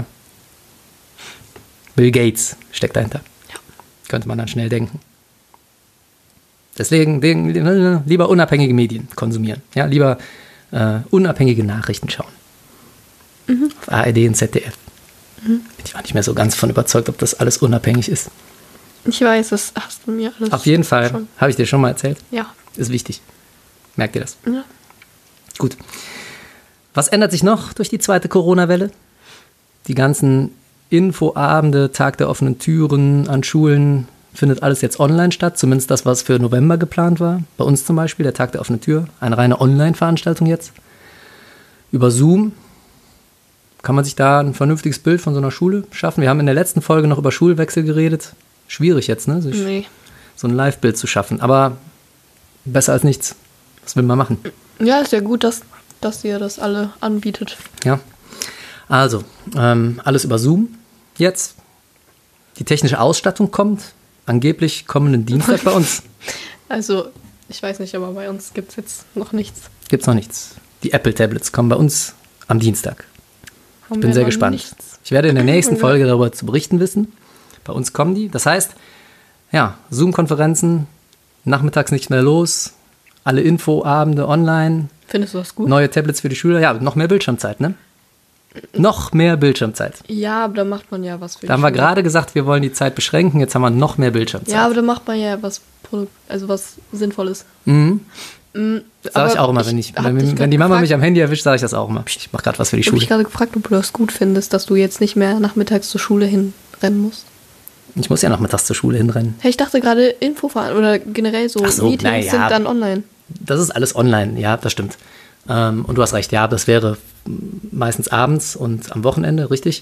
C: Bill Gates steckt dahinter.
D: Ja.
C: Könnte man dann schnell denken. Deswegen den, lieber unabhängige Medien konsumieren. Ja, lieber äh, unabhängige Nachrichten schauen. Mhm. Auf A R D und Z D F. Mhm. Bin ich auch nicht mehr so ganz von überzeugt, ob das alles unabhängig ist.
D: Ich weiß, das hast du mir alles.
C: Auf jeden Fall. Habe ich dir schon mal erzählt?
D: Ja.
C: Ist wichtig. Merkt ihr das?
D: Ja.
C: Gut. Was ändert sich noch durch die zweite Corona-Welle? Die ganzen Infoabende, Tag der offenen Türen an Schulen, findet alles jetzt online statt, zumindest das, was für November geplant war. Bei uns zum Beispiel, der Tag der offenen Tür, eine reine Online-Veranstaltung jetzt. Über Zoom kann man sich da ein vernünftiges Bild von so einer Schule schaffen. Wir haben in der letzten Folge noch über Schulwechsel geredet. Schwierig jetzt, ne? Sich
D: nee.
C: so ein Live-Bild zu schaffen. Aber besser als nichts. Was will man machen?
D: Ja, ist ja gut, dass, dass ihr das alle anbietet.
C: Ja. Also, ähm, alles über Zoom jetzt. Die technische Ausstattung kommt. Angeblich kommenden Dienstag bei uns.
D: Also, ich weiß nicht, aber bei uns gibt es jetzt noch nichts.
C: Gibt es noch nichts. Die Apple-Tablets kommen bei uns am Dienstag.
D: Haben
C: Ich bin
D: wir
C: sehr
D: noch
C: gespannt.
D: nichts.
C: Ich werde in der nächsten Folge darüber zu berichten wissen. Bei uns kommen die. Das heißt, ja, Zoom-Konferenzen, nachmittags nicht mehr los, alle Infoabende online.
D: Findest du das gut?
C: Neue Tablets für die Schüler. Ja, noch mehr Bildschirmzeit, ne? Noch mehr Bildschirmzeit.
D: Ja, aber da macht man ja was für
C: Da haben
D: die
C: wir
D: Schule.
C: gerade gesagt, wir wollen die Zeit beschränken. Jetzt haben wir noch mehr Bildschirmzeit.
D: Ja, aber da macht man ja was, Produ- also was Sinnvolles.
C: Mhm. Sag ich auch immer, wenn ich, wenn, wenn die Mama mich am Handy erwischt, sage ich das auch immer. Ich mache gerade was für die
D: Ich habe
C: Schule.
D: mich gerade gefragt, ob du das gut findest, dass du jetzt nicht mehr nachmittags zur Schule hinrennen musst.
C: Ich muss ja nachmittags zur Schule hinrennen.
D: Hey, ich dachte gerade Infofahren oder generell so,
C: Ach so,
D: Meetings
C: na ja.
D: sind dann online.
C: Das ist alles online, ja, das stimmt. Ähm, und du hast recht, ja, das wäre meistens abends und am Wochenende, richtig.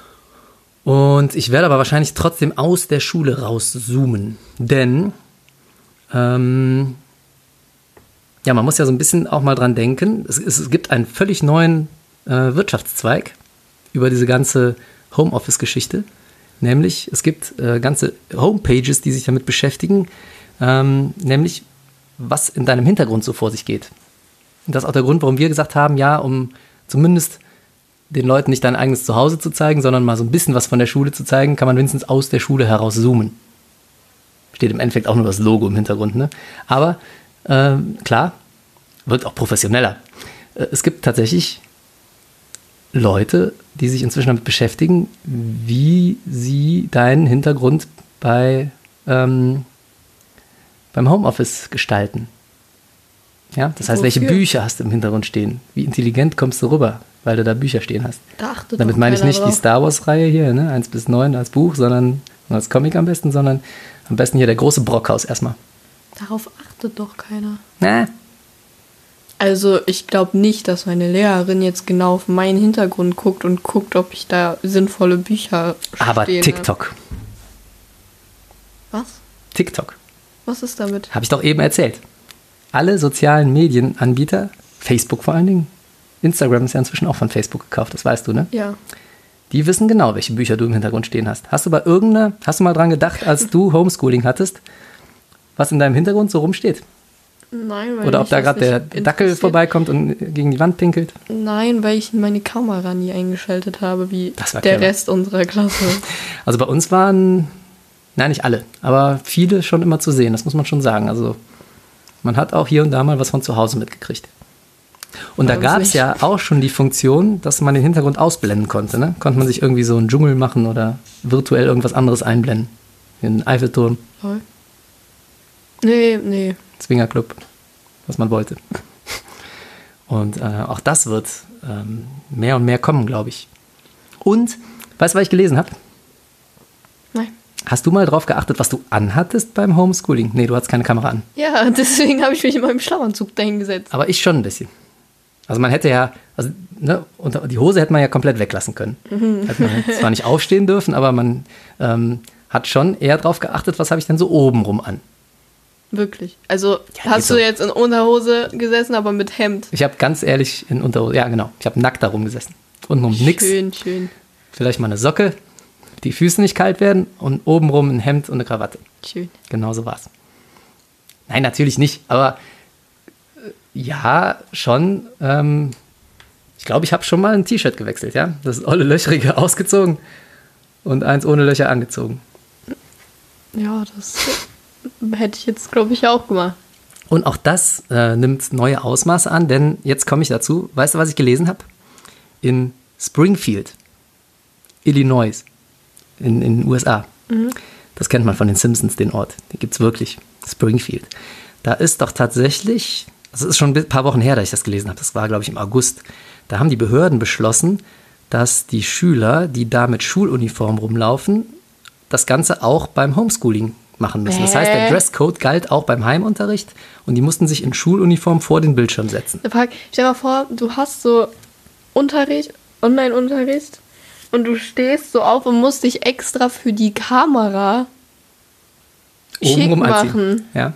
C: Und ich werde aber wahrscheinlich trotzdem aus der Schule rauszoomen. Denn, ähm, ja, man muss ja so ein bisschen auch mal dran denken. Es, es gibt einen völlig neuen äh, Wirtschaftszweig über diese ganze Homeoffice-Geschichte. Nämlich, es gibt äh, ganze Homepages, die sich damit beschäftigen, ähm, nämlich, was in deinem Hintergrund so vor sich geht. Und das ist auch der Grund, warum wir gesagt haben, ja, um zumindest den Leuten nicht dein eigenes Zuhause zu zeigen, sondern mal so ein bisschen was von der Schule zu zeigen, kann man wenigstens aus der Schule heraus zoomen. Steht im Endeffekt auch nur das Logo im Hintergrund, ne? Aber äh, klar, wirkt auch professioneller. Äh, es gibt tatsächlich Leute, die sich inzwischen damit beschäftigen, wie sie deinen Hintergrund bei, ähm, beim Homeoffice gestalten. Ja, das heißt,
D: Wofür?
C: welche Bücher hast du im Hintergrund stehen? Wie intelligent kommst du rüber, weil du da Bücher stehen hast?
D: Da achtet
C: Damit
D: doch
C: meine ich
D: keiner
C: nicht die
D: drauf.
C: Star Wars-Reihe hier, ne, eins bis neun als Buch, sondern als Comic am besten, sondern am besten hier der große Brockhaus erstmal.
D: Darauf achtet doch keiner.
C: Na,
D: Also ich glaube nicht, dass meine Lehrerin jetzt genau auf meinen Hintergrund guckt und guckt, ob ich da sinnvolle Bücher
C: aber
D: stehen
C: TikTok.
D: habe. Was?
C: TikTok.
D: Was ist damit?
C: Habe ich doch eben erzählt. Alle sozialen Medienanbieter, Facebook vor allen Dingen, Instagram ist ja inzwischen auch von Facebook gekauft, das weißt du, ne?
D: Ja.
C: Die wissen genau, welche Bücher du im Hintergrund stehen hast. Hast du bei irgendeiner, hast du mal dran gedacht, als du Homeschooling hattest, was in deinem Hintergrund so rumsteht?
D: Nein, weil
C: Oder ob
D: mich
C: da
D: das
C: gerade der
D: nicht
C: Dackel
D: interessiert.
C: vorbeikommt und gegen die Wand pinkelt?
D: Nein, weil ich meine Kamera nie eingeschaltet habe, wie
C: Das war
D: der
C: clever.
D: Rest unserer Klasse.
C: Also bei uns waren, nein, nicht alle, aber viele schon immer zu sehen, das muss man schon sagen. Also man hat auch hier und da mal was von zu Hause mitgekriegt. Und da
D: Bei uns
C: gab es
D: nicht.
C: ja auch schon die Funktion, dass man den Hintergrund ausblenden konnte. Ne? Konnte man sich irgendwie so einen Dschungel machen oder virtuell irgendwas anderes einblenden. Den Eiffelturm,
D: Toll. Nee, nee.
C: Zwingerclub, was man wollte. Und äh, auch das wird ähm, mehr und mehr kommen, glaube ich. Und, weißt du, was ich gelesen habe?
D: Nein.
C: Hast du mal drauf geachtet, was du anhattest beim Homeschooling? Nee, du hattest keine Kamera an.
D: Ja, deswegen habe ich mich in meinem Schlafanzug dahingesetzt.
C: Aber ich schon ein bisschen. Also man hätte ja, also, ne, und die Hose hätte man ja komplett weglassen können. Hätte man zwar nicht aufstehen dürfen, aber man ähm, hat schon eher drauf geachtet, was habe ich denn so obenrum an.
D: Wirklich. Also
C: Ja,
D: hast
C: geht
D: du
C: so.
D: jetzt in Unterhose gesessen, aber mit Hemd.
C: Ich habe ganz ehrlich in Unterhose, ja genau, ich habe nackt da rumgesessen. Untenrum nix,
D: Schön, schön,
C: vielleicht mal eine Socke, die Füße nicht kalt werden und obenrum ein Hemd und eine Krawatte.
D: schön.
C: Genau so war's. Nein, natürlich nicht, aber äh, ja, schon. Ähm, ich glaube, ich habe schon mal ein T-Shirt gewechselt, ja. Das olle Löchrige ausgezogen und eins ohne Löcher angezogen.
D: Ja, das hätte ich jetzt, glaube ich, auch gemacht.
C: Und auch das äh, nimmt neue Ausmaße an, denn jetzt komme ich dazu. Weißt du, was ich gelesen habe? In Springfield, Illinois, in, in den U S A. Das kennt man von den Simpsons, den Ort. Den gibt es wirklich. Springfield. Da ist doch tatsächlich, das ist schon ein paar Wochen her, da ich das gelesen habe, das war, glaube ich, im August, da haben die Behörden beschlossen, dass die Schüler, die da mit Schuluniform rumlaufen, das Ganze auch beim Homeschooling machen müssen. Das heißt, der
D: Hä?
C: Dresscode galt auch beim Heimunterricht und die mussten sich in Schuluniform vor den Bildschirm setzen.
D: Stell dir mal vor, du hast so Unterricht, Online-Unterricht und du stehst so auf und musst dich extra für die Kamera schick
C: Obenrum anziehen.
D: machen.
C: Ja.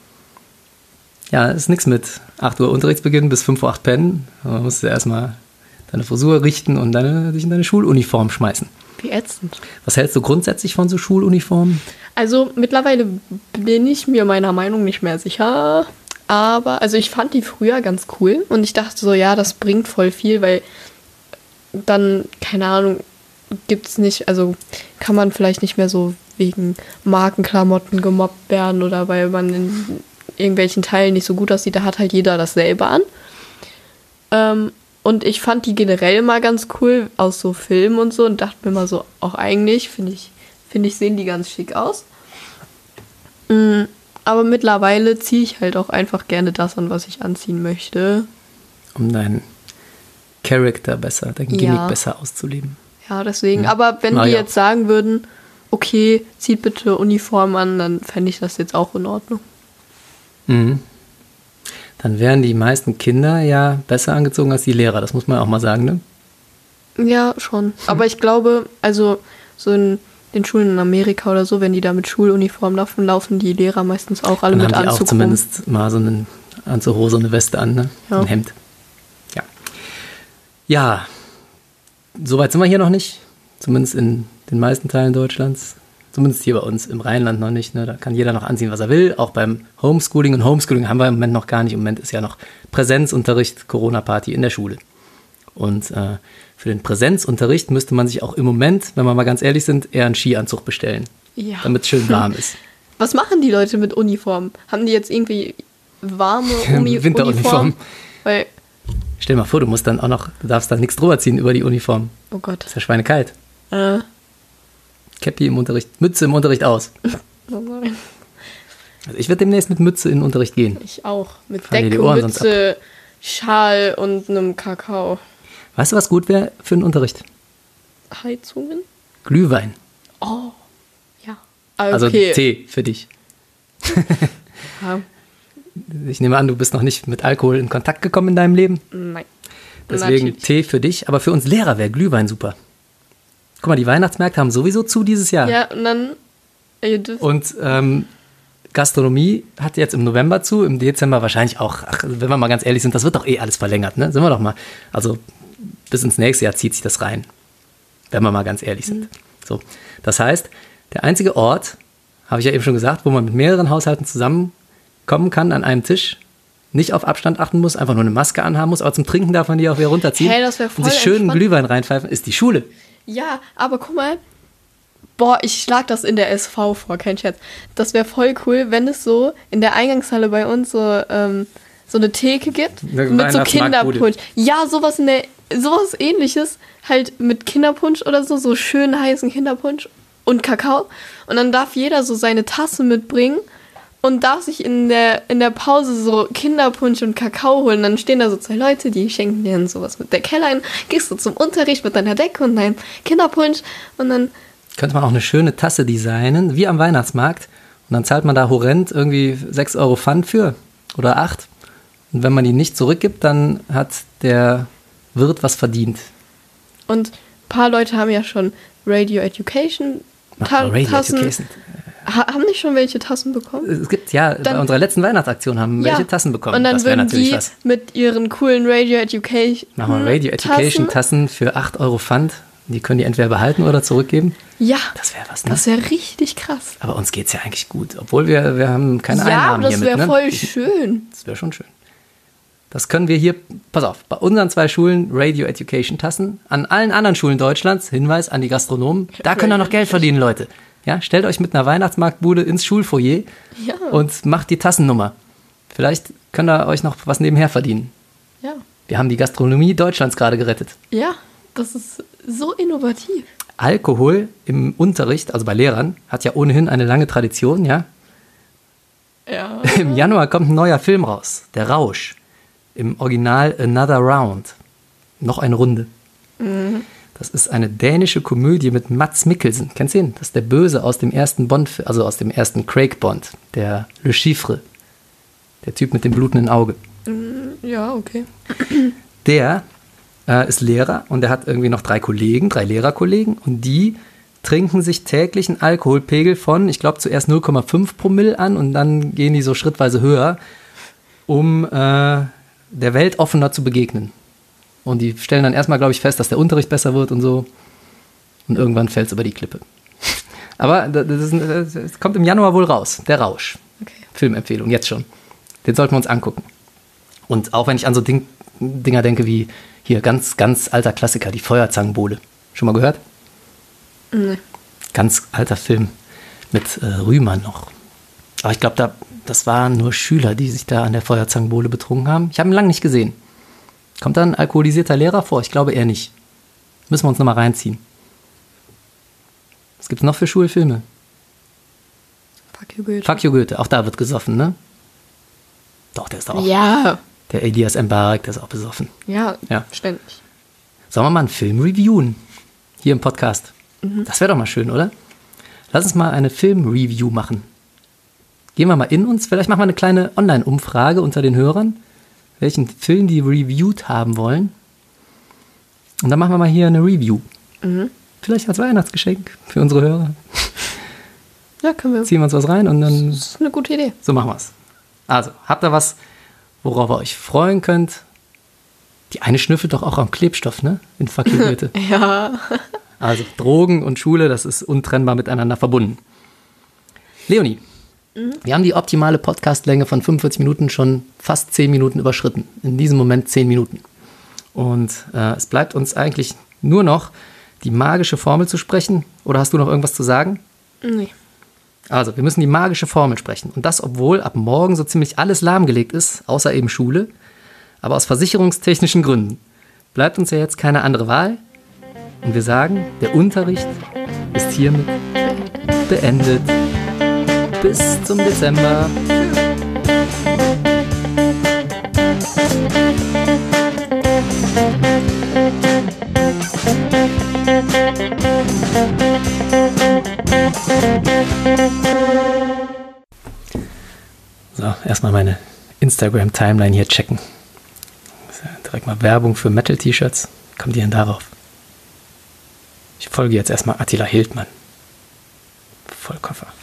C: Ja, ist nichts mit acht Uhr Unterrichtsbeginn bis fünf Uhr acht pennen. Man musst du erstmal deine Frisur richten und deine, dich in deine Schuluniform schmeißen.
D: Wie ätzend.
C: Was hältst du grundsätzlich von so Schuluniformen?
D: Also mittlerweile bin ich mir meiner Meinung nicht mehr sicher. Aber, also ich fand die früher ganz cool und ich dachte so, ja, das bringt voll viel, weil dann, keine Ahnung, gibt es nicht, also kann man vielleicht nicht mehr so wegen Markenklamotten gemobbt werden oder weil man in irgendwelchen Teilen nicht so gut aussieht, da hat halt jeder dasselbe an. Ähm, und ich fand die generell mal ganz cool aus so Filmen und so und dachte mir mal so, auch eigentlich finde ich, finde ich, sehen die ganz schick aus. Mm, Aber mittlerweile ziehe ich halt auch einfach gerne das an, was ich anziehen möchte.
C: Um deinen Charakter besser, dein Gimmick
D: Ja.
C: besser auszuleben.
D: Ja, deswegen.
C: Ja.
D: Aber wenn
C: Mach
D: die
C: ich
D: jetzt sagen würden, okay, zieht bitte Uniform an, dann fände ich das jetzt auch in Ordnung.
C: Mhm. Dann wären die meisten Kinder ja besser angezogen als die Lehrer, das muss man auch mal sagen, ne?
D: Ja, schon. Aber ich glaube, also so in den Schulen in Amerika oder so, wenn die da mit Schuluniform laufen, laufen die Lehrer meistens auch alle
C: Dann
D: mit
C: haben die auch
D: Anzug rum.
C: zumindest mal so einen Anzughose und eine Weste an, ne?
D: Ja.
C: Ein Hemd. Ja. Ja, soweit sind wir hier noch nicht. Zumindest in den meisten Teilen Deutschlands. Zumindest hier bei uns im Rheinland noch nicht. Ne? Da kann jeder noch anziehen, was er will. Auch beim Homeschooling. Und Homeschooling haben wir im Moment noch gar nicht. Im Moment ist ja noch Präsenzunterricht, Corona-Party in der Schule. Und äh, für den Präsenzunterricht müsste man sich auch im Moment, wenn wir mal ganz ehrlich sind, eher einen Skianzug bestellen.
D: Ja.
C: Damit es schön warm ist.
D: Was machen die Leute mit Uniform? Haben die jetzt irgendwie warme Uni
C: Winteruniform.
D: Uniform? Weil,
C: Stell dir mal vor, du musst dann auch noch, du darfst dann nichts drüber ziehen über die Uniform.
D: oh Gott.
C: Ist ja schweinekalt.
D: Äh,
C: Käppi im Unterricht, Mütze im Unterricht aus.
D: oh nein.
C: Also ich werde demnächst mit Mütze in den Unterricht gehen.
D: Ich auch. Mit
C: Fallen dir die
D: Decke,
C: Ohren sonst
D: Mütze, Schal und einem Kakao.
C: Weißt du, was gut wäre für den Unterricht?
D: Heizungen?
C: Glühwein.
D: Oh, ja. Ah,
C: Also
D: okay.
C: Tee für dich.
D: Ja,
C: Ich nehme an, du bist noch nicht mit Alkohol in Kontakt gekommen in deinem Leben.
D: nein.
C: Deswegen
D: Natürlich.
C: Tee für dich. Aber für uns Lehrer wäre Glühwein super. Guck mal, die Weihnachtsmärkte haben sowieso zu dieses Jahr.
D: Ja, und dann. Ihr dürft,
C: Und ähm, Gastronomie hat jetzt im November zu, im Dezember wahrscheinlich auch. Ach, wenn wir mal ganz ehrlich sind, das wird doch eh alles verlängert, ne? Sind wir doch mal. Also bis ins nächste Jahr zieht sich das rein. Wenn wir mal ganz ehrlich sind. So. Das heißt, der einzige Ort, habe ich ja eben schon gesagt, wo man mit mehreren Haushalten zusammenkommen kann an einem Tisch, nicht auf Abstand achten muss, einfach nur eine Maske anhaben muss, aber zum Trinken darf man die auch wieder runterziehen
D: Hey, das wär
C: und
D: voll
C: sich schön einen
D: entspannt.
C: Glühwein reinpfeifen, ist die Schule.
D: ja, aber guck mal. Boah, ich schlag das in der S V vor, kein Scherz. Das wäre voll cool, wenn es so in der Eingangshalle bei uns so, ähm, so eine Theke gibt.
C: Eine
D: mit so
C: Weihnachtsmarktbude.
D: Kinderpunsch. Ja, sowas in der, sowas ähnliches. Halt mit Kinderpunsch oder so, so schön heißen Kinderpunsch und Kakao. Und dann darf jeder so seine Tasse mitbringen und darf sich in der, in der Pause so Kinderpunsch und Kakao holen. Dann stehen da so zwei Leute, die schenken dir dann sowas mit der Keller ein. Gehst du zum Unterricht mit deiner Decke und deinem Kinderpunsch und dann.
C: Könnte man auch eine schöne Tasse designen, wie am Weihnachtsmarkt. Und dann zahlt man da horrend irgendwie sechs Euro Pfand für oder acht. Und wenn man die nicht zurückgibt, dann hat der Wirt was verdient.
D: Und ein paar Leute haben ja schon Radio Education
C: Mach
D: Ta-
C: mal Radio
D: Tassen.
C: Education.
D: Ha haben nicht schon welche Tassen bekommen?
C: Es gibt ja, bei
D: Dann-
C: unserer letzten Weihnachtsaktion haben welche Tassen bekommen.
D: Und dann
C: das wäre
D: würden
C: natürlich
D: die
C: was.
D: mit ihren coolen Radio Education
C: Machen wir Radio Education
D: Tassen.
C: Tassen für acht Euro Pfand. Die können die entweder behalten oder zurückgeben.
D: Ja,
C: Das wäre was, ne?
D: das wäre richtig krass.
C: Aber uns geht es ja eigentlich gut. Obwohl wir, wir haben keine
D: Ja,
C: Einnahmen
D: das
C: hiermit.
D: wäre
C: Ne?
D: voll schön.
C: Das wäre schon schön. Das können wir hier, pass auf, bei unseren zwei Schulen Radio Education Tassen, an allen anderen Schulen Deutschlands, Hinweis an die Gastronomen, da könnt ihr noch Geld verdienen, Leute. Ja, stellt euch mit einer Weihnachtsmarktbude ins Schulfoyer
D: Ja.
C: und macht die Tassennummer. Vielleicht könnt ihr euch noch was nebenher verdienen.
D: Ja.
C: Wir haben die Gastronomie Deutschlands gerade gerettet.
D: Ja, das ist so innovativ.
C: Alkohol im Unterricht, also bei Lehrern, hat ja ohnehin eine lange Tradition, ja.
D: Ja.
C: Im Januar kommt ein neuer Film raus, Der Rausch. Im Original Another Round. Noch eine Runde. Das ist eine dänische Komödie mit Mads Mikkelsen. Kennst du ihn? Das ist der Böse aus dem ersten Bond, also aus dem ersten Craig Bond. Der Le Chiffre. Der Typ mit dem blutenden Auge.
D: Ja, okay.
C: Der äh, ist Lehrer und der hat irgendwie noch drei Kollegen, drei Lehrerkollegen. Und die trinken sich täglich einen Alkoholpegel von, ich glaube, zuerst null Komma fünf Promille an und dann gehen die so schrittweise höher, um äh, der Welt offener zu begegnen. Und die stellen dann erstmal, glaube ich, fest, dass der Unterricht besser wird und so. Und irgendwann fällt es über die Klippe. Aber das, ist, das kommt im Januar wohl raus. Der Rausch.
D: Okay.
C: Filmempfehlung, jetzt schon. Den sollten wir uns angucken. Und auch wenn ich an so Ding, Dinger denke wie hier ganz, ganz alter Klassiker, die Feuerzangenbowle. Schon mal gehört?
D: Nee.
C: Ganz alter Film mit äh, Rühmann noch. Aber ich glaube, da, das waren nur Schüler, die sich da an der Feuerzangenbowle betrunken haben. Ich habe ihn lange nicht gesehen. Kommt da ein alkoholisierter Lehrer vor? Ich glaube eher nicht. Müssen wir uns nochmal reinziehen. Was gibt es noch für Schulfilme?
D: Ein paar Fuck you, Goethe.
C: Fuck you, Goethe. Auch da wird gesoffen, ne? Doch, der ist doch auch.
D: Ja.
C: Der Elias Mbarek, der ist auch besoffen.
D: Ja,
C: Ja.
D: ständig.
C: Sollen wir mal einen Film reviewen? Hier im Podcast. Mhm. Das wäre doch mal schön, oder? Lass uns mal eine Film-Review machen. Gehen wir mal in uns. Vielleicht machen wir eine kleine Online-Umfrage unter den Hörern, welchen Film die reviewed haben wollen. Und dann machen wir mal hier eine Review.
D: Mhm.
C: Vielleicht als Weihnachtsgeschenk für unsere Hörer.
D: Ja, können wir.
C: Ziehen wir uns was rein und dann...
D: Das ist eine gute Idee.
C: So machen wir es. Also, habt ihr was, worauf ihr euch freuen könnt? Die eine schnüffelt doch auch am Klebstoff, ne? In Fuck you, Goethe.
D: Ja.
C: Also, Drogen und Schule, das ist untrennbar miteinander verbunden. Leonie, mhm. wir haben die optimale Podcastlänge von fünfundvierzig Minuten schon fast zehn Minuten überschritten. In diesem Moment zehn Minuten. Und äh, es bleibt uns eigentlich nur noch die magische Formel zu sprechen. Oder hast du noch irgendwas zu sagen?
D: Nee.
C: Also, wir müssen die magische Formel sprechen. Und das, obwohl ab morgen so ziemlich alles lahmgelegt ist, außer eben Schule. Aber aus versicherungstechnischen Gründen. Bleibt uns ja jetzt keine andere Wahl. Und wir sagen, der Unterricht ist hiermit beendet. Bis zum Dezember. So, erstmal meine Instagram-Timeline hier checken. Direkt mal Werbung für Metal-T-Shirts. Kommt die denn darauf? Ich folge jetzt erstmal Attila Hildmann. Vollkoffer.